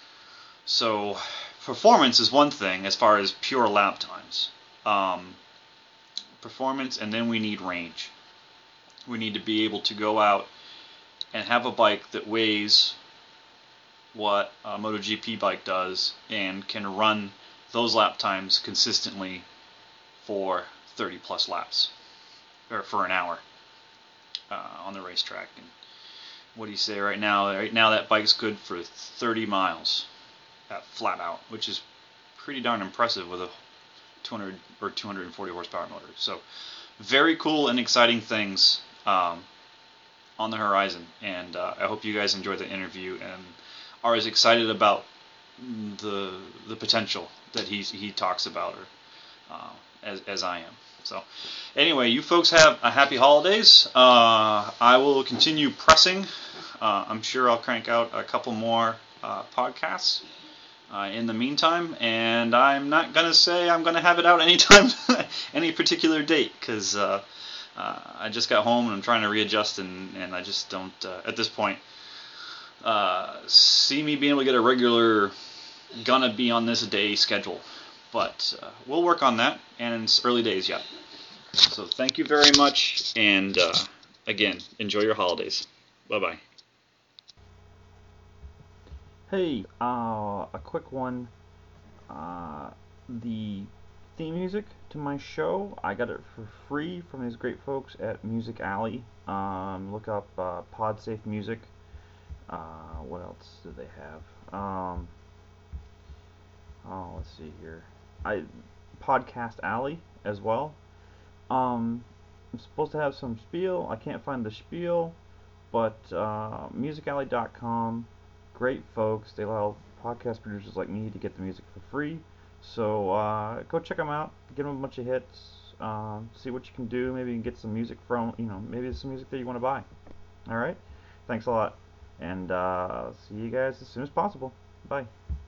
So performance is one thing as far as pure lap times. Um, performance, and then we need range. We need to be able to go out and have a bike that weighs what a MotoGP bike does and can run those lap times consistently for thirty plus laps, or for an hour uh, on the racetrack. And what do you say right now? Right now that bike's good for thirty miles. Flat out, which is pretty darn impressive with a two hundred or two hundred forty horsepower motor. So very cool and exciting things um, on the horizon, and uh, I hope you guys enjoyed the interview and are as excited about the the potential that he he talks about, or uh, as as I am. So, anyway, you folks have a happy holidays. Uh, I will continue pressing. Uh, I'm sure I'll crank out a couple more uh, podcasts uh, in the meantime, and I'm not gonna say I'm gonna have it out anytime, any particular date, because uh, uh, I just got home and I'm trying to readjust, and, and I just don't uh, at this point uh, see me being able to get a regular gonna be on this day schedule. But uh, we'll work on that, and it's early days yet. So thank you very much, and uh, again, enjoy your holidays. Bye-bye.
Hey, uh, a quick one. Uh, the theme music to my show, I got it for free from these great folks at Music Alley. Um, look up uh, PodSafe Music. Uh, what else do they have? Um, oh, let's see here. I Podcast Alley as well. Um, I'm supposed to have some spiel. I can't find the spiel, but uh, music alley dot com. Great folks. They allow podcast producers like me to get the music for free. So uh, go check them out. Give them a bunch of hits. Uh, see what you can do. Maybe you can get some music from, you know, maybe there's some music that you want to buy. All right. Thanks a lot, and uh, see you guys as soon as possible. Bye.